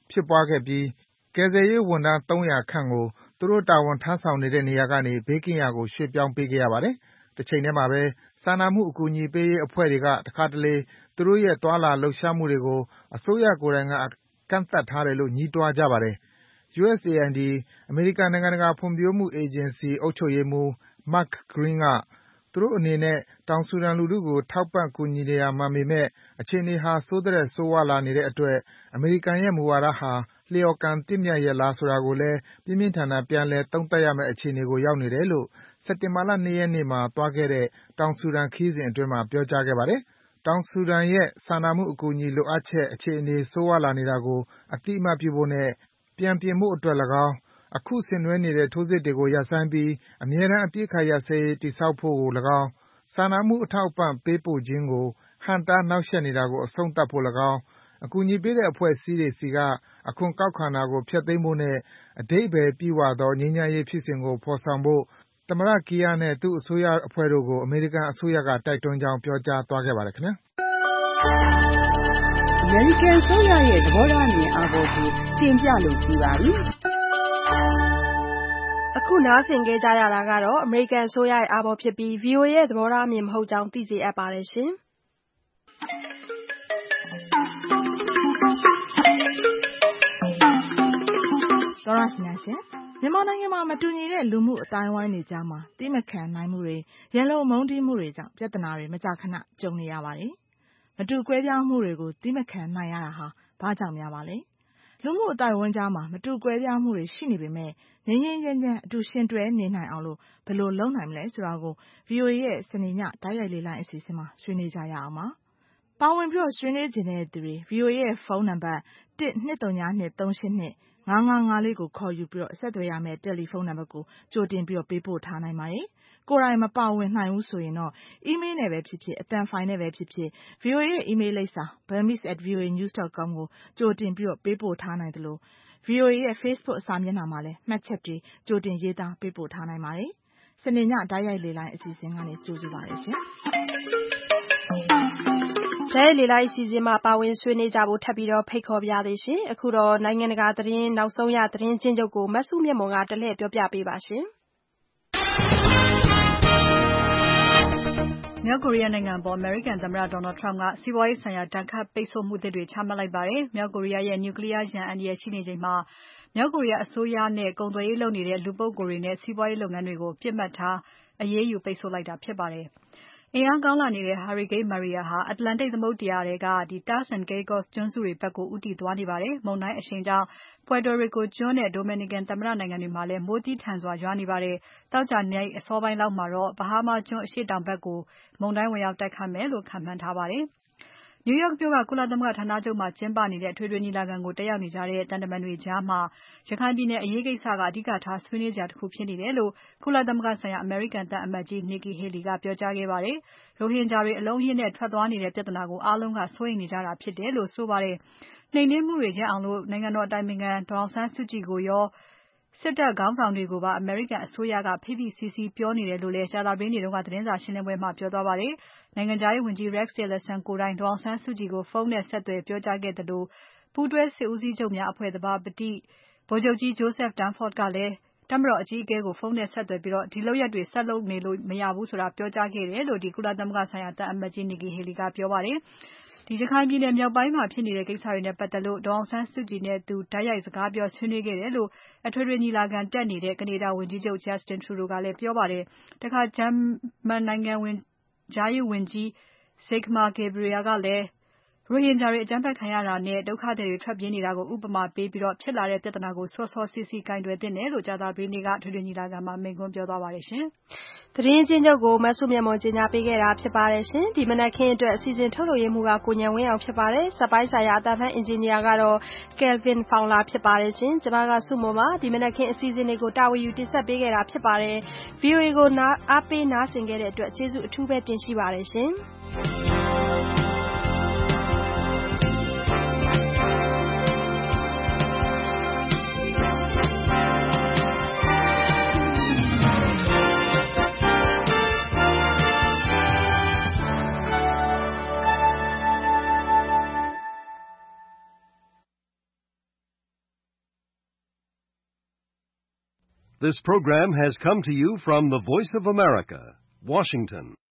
Speaker 23: ဖြစ်ပွားခဲ့ပြီးကယ်ဆယ်ရေးဝန်ထမ်း300ခန့်ကိုသူတို့တာဝန်ထမ်းဆောင်နေတဲ့နေရာကနေဘေးကင်းရာကိုရွှေ့ပြောင်းပေးခဲ့ရပါတယ်။တချိန်တည်းမှာပဲစာနာမှုအကူအညီပေးရေးအဖွဲ့တွေကတခါတလေသူတို့ရဲ့သွာလာလှုပ်ရှားမှုတွေကိုအစိုးရကိုယ်တိုင်ကကန့်သတ်ထားတယ်လို့ညည်းတွားကြပါတယ်။ USAID အမေရိကန်နိုင်ငံတကာဖွံ့ဖြိုးမှုအေဂျင်စီအုပ်ချုပ်ရေးမှူး Mark Green ကသူတို့အနေနဲ့တောင်ဆူဒန်လူထုကိုထောက်ပံ့ကူညီနေတာမှန်ပေမဲ့အခြေအနေဟာဆိုးသထက်ဆိုးဝါးလာနေတဲ့အတွက်အမေရိကန်ရဲ့မူဝါဒဟာလျော်ကန်သင့်မြတ်ရဲ့လားဆိုတာကိုလည်းပြင်းပြင်းထန်ထန်ပြန်လည်သုံးသပ်ရမယ့်အခြေအနေကိုရောက်နေတယ်လို့စက်တင်ဘာလ2ရက်နေ့မှာသွားခဲ့တဲ့တောင်ဆူဒန်ခရီးစဉ်အတွင်းမှာပြောကြားခဲ့ပါတယ်။တောင်ဆူဒန်ရဲ့စာနာမှုအကူအညီလိုအပ်ချက်အခြေအနေဆိုးဝါးလာနေတာကိုအသိအမှတ်ပြုဖို့နဲ့ပြန်ပြင်ဖို့အတွက်၎င်းအခုဆင်နွှဲနေတဲ့ထိုးစစ်တွေကိုရပ်ဆိုင်းပြီးအမြဲတမ်းအပစ်အခတ်ရပ်စဲရေးတည်ဆောက်ဖို့ကို၎င်းစာနာမှုအထောက်အပံ့ပေးပို့ခြင်းကိုဟန့်တားနှောင့်ယှက်နေတာကိုအဆုံးသတ်ဖို့၎င်းအကူအညီပေးတဲ့အဖွဲ့အစည်းတွေဆီကအခွန်ကောက်ခံတာကိုဖျက်သိမ်းဖို့နဲ့အဓိပ္ပါယ်ပြည့်ဝသောငြိမ်းချမ်းရေးဖြစ်စဉ်ကိုဖော်ဆောင်ဖို့သမ္မတကီယာနဲ့သူ့အစိုးရအဖွဲ့တို့ကိုအမေရိကန်အစိုးရကတိုက်တွန်းကြောင်းပြောကြားသွားခဲ့ပါတယ်ခင်ဗျာ
Speaker 3: အမေရိကန်အစိုးရရဲ့သဘောထားအမြင်အာဘော်ကိုတင်ပြလို့ပြီးပါပြီ
Speaker 2: အခုနားဆင်ခဲ့ကြရတာကတော့အမေရိကန်အစိုးရရဲ့အာဘော်ဖြစ်ပြီး VOA ရဲ့သဘောထားအမြင်မဟုတ်ကြောင်းသိစေအပ်ပါတယ်ရှင်
Speaker 9: တော်ရရှိနေရှင်မြန်မာနိုင်ငံမှာမတူညီတဲ့လူမှုအတိုင်းအဝိုင်းတွေကြားမှာတိမခံနိုင်မှုတွေရန်လိုမုန်းတီးမှုတွေကြောင့်ပြဿနာတွေမကြာခဏကြုံနေရပါတယ်မတူကွဲပြားမှုတွေကိုတိမခံနိုင်ရတာဟာဘာကြောင့်များပါလဲလူမှုအတိုင်းအဝိုင်းကြားမှာမတူကွဲပြားမှုတွေရှိနေပေမဲ့ငြိမ်းငြိမ်းချမ်းချမ်းအတူရှင်တွဲနေနိုင်အောင်လို့ဘယ်လိုလုပ်နိုင်မလဲဆိုတာကို VOA ရဲ့စနေညတိုက်ရိုက်လေ့လာအစီအစဉ်မှာဆွေးနွေးကြရအောင်ပါပါဝင်ပြီးဆွေးနွေးခြင်းတဲ့သူတွေ VOA ရဲ့ဖုန်းနံပါတ်1232382 5554ကိုခေါ်ယူပြီးဆက်သွယ်ရမယ့်တယ်လီဖုန်းနံပါတ်ကိုကြိုတင်ပြီးပေးပို့ထားနိုင်ပါတယ်။ကိုယ်တိုင်မပါဝင်နိုင်ဘူးဆိုရင်တော့ email နဲ့ပဲဖြစ်ဖြစ်အသံဖိုင်နဲ့ပဲဖြစ်ဖြစ် VOA ရဲ့ email လိပ်စာ burmese@voanews.com ကိုကြိုတင်ပြီးပေးပို့ထားနိုင်တယ်လို့ VOA ရဲ့ Facebook အစာမျက်နှာမှာလည်းမှတ်ချက်တွေကြိုတင်ရေးသားပေးပို့ထားနိုင်ပါတယ်။စနေညတိုက်ရိုက်လေ့လာအစီအစဉ်ကနေကြိုဆိုပါရစေ။
Speaker 2: တဲ့လေလိုက်စီစဉ်မှာပါဝင်ဆွေးနွေးကြဖို့ထပ်ပြီးတော့ဖိတ်ခေါ်ပြသေးရှင်အခုတော့နိုင်ငံတကာသတင်းနောက်ဆုံးရသတင်းချင်းချုပ်ကိုမဆုမြတ်မွန်ကတလှည့်ပြောပြပေးပါရှင်
Speaker 10: မြောက်ကိုရီးယားနိုင်ငံပေါ်အမေရိကန်သမ္မတ Donald Trump ကစီးပွားရေးဆိုင်ရာဒဏ်ခတ်ပိတ်ဆို့မှုသစ်တွေချမှတ်လိုက်ပါတယ်။မြောက်ကိုရီးယားရဲ့နျူကလ িয়ার ရန်အန္တရာယ်ရှိနေချိန်မှာမြောက်ကိုရီးယားအစိုးရနဲ့ကုန်သွယ်ရေးလုပ်နေတဲ့လူပုဂ္ဂိုလ်တွေနဲ့စီးပွားရေးလုပ်ငန်းတွေကိုပြစ်မှတ်ထားအရေးယူပိတ်ဆို့လိုက်တာဖြစ်ပါတယ်။အင်အားကောင်းလာနေတဲ့ Hurricane Maria ဟာ Atlantic သမုဒ္ဒရာထဲကTurks and Caicos ကျွန်းစုတွေဘက်ကိုဦးတည်သွားနေပါတယ်။မုန်တိုင်းအရှိန်ကြောင့် Puerto Rico ကျွန်းနဲ့ Dominican သမ္မတနိုင်ငံတွေမှာလည်းမိုးသည်းထန်စွာရွာနေပါတယ်။သောကြာနေ့အစောပိုင်းလောက်မှာတော့ Bahama ကျွန်းအရှေ့တောင်ဘက်ကိုမုန်တိုင်းဝင်ရောက်တိုက်ခတ်မယ်လို့ခန့်မှန်းထားပါတယ်။ New York မြို့ကကုလသမဂ္ဂဌာနချုပ်မှာကျင်းပနေတဲ့အထွေထွေညီလာခံကိုတက်ရောက်နေကြတဲ့တန်တမန်တွေကြားမှာရခိုင်ပြည်နယ်အရေးကိစ္စကအဓိကထားဆွေးနွေးစရာတစ်ခုဖြစ်နေတယ်လို့ကုလသမဂ္ဂဆိုင်ရာအမေရိကန်သံအမတ်ကြီး Nikki Haley ကပြောကြားခဲ့ပါတယ်။ရိုဟင်ဂျာတွေအလုံးအရင်းနဲ့ထွက်သွားနေတဲ့ပြဿနာကိုအားလုံးကစိုးရိမ်နေကြတာဖြစ်တယ်လို့ဆိုပါတယ်။နှိမ်နင်းမှုတွေရပ်အောင်လို့နိုင်ငံတော်အတိုင်ပင်ခံဒေါ်အောင်ဆန်းစုကြည်ကိုရောစစ်တပ်ခေါင်းဆောင်တွေကိုပါအမေရိကန်အစိုးရကဖိဖိစီးစီးပြောနေတယ်လို့လည်းကြာသပတေးနေ့ကသတင်းစာရှင်းပွဲမှာပြောသွားပါတယ်။နိုင်ငံခြားရေးဝန်ကြီး Rex Tillerson ကိုယ်တိုင်ဒေါ်အောင်ဆန်းစုကြည်ကိုဖုန်းနဲ့ဆက်သွယ်ပြောကြားခဲ့သလိုပူးတွဲစစ်ဦးစီးချုပ်များအဖွဲ့သဘာပတိဗိုလ်ချုပ်ကြီး Joseph Dunford ကလည်းတပ်မတော်အကြီးအကဲကိုဖုန်းနဲ့ဆက်သွယ်ပြီးဒီလုပ်ရပ်တွေဆက်လုပ်နေလို့မရဘူးဆိုတာပြောကြားခဲ့တယ်လို့ကုလသမဂ္ဂဆိုင်ရာသံအမတ်ကြီး Nikki Haley ကပြောပါတယ်။ရခိုင်ပြည်နယ်မြောက်ပိုင်းမှာဖြစ်နေတဲ့ကိစ္စတွေနဲ့ပတ်သက်လို့ဒေါ်အောင်ဆန်းစုကြည်နဲ့သူတိုက်ရိုက်စကားပြောဆွေးနွေးခဲ့တယ်လို့အထွေထွေညီလာခံတက်နေတဲ့ကနေဒါဝန်ကြီးချုပ် Justin Trudeau ကလည်းပြောပါတယ်။တခါဂျာမန်နိုင်ငံခြားရေးဝန်ကြီး Sigmar Gabriel ကလည်းရိုဟင်ဂျာတွေအကြမ်းဖက်ခံရတာနဲ့ဒုက္ခသည်တွေထွက်ပြေးနေတာကိုဥပမာပေးပြီးဖြစ်လာတဲ့ပြဿနာကိုစောစောစီးစီးကိုင်တွယ်သင့်တယ်လို့ကြာသပတေးနေ့ကထွေထွေညီလာခံမှာမိန့်ခွန်းပြောသွားပါတယ်ရှင်
Speaker 2: ။သတင်းချင်းချုပ်ကိုမဆုမြတ်မွန်ကြီးညာပေးခဲ့တာဖြစ်ပါတယ်ရှင်။ဒီမနက်ခင်းအတွက်အစီအစဉ်ထုတ်လုပ်ရေးမှူးကကိုညံဝင်းအောင်ဖြစ်ပါတယ်။စက်ပိုင်းဆိုင်ရာအသံဖန်အင်ဂျင်နီယာကတော့ Kelvin Fowler ဖြစ်ပါတယ်ရှင်။ကျွန်မကဆုမွန်ပါဒီမနက်ခင်းအစီအစဉ်တွေကိုတာဝန်ယူတင်ဆက်ပေးခဲ့တာဖြစ်ပါတယ်။ VOA ကိုအားပေးနားဆင်ခဲ့တဲ့အတွက်ကျေးဇူးအထူးပဲတင်ရှိပါတယ်ရှင်။
Speaker 12: This program has come to you from the Voice of America, Washington.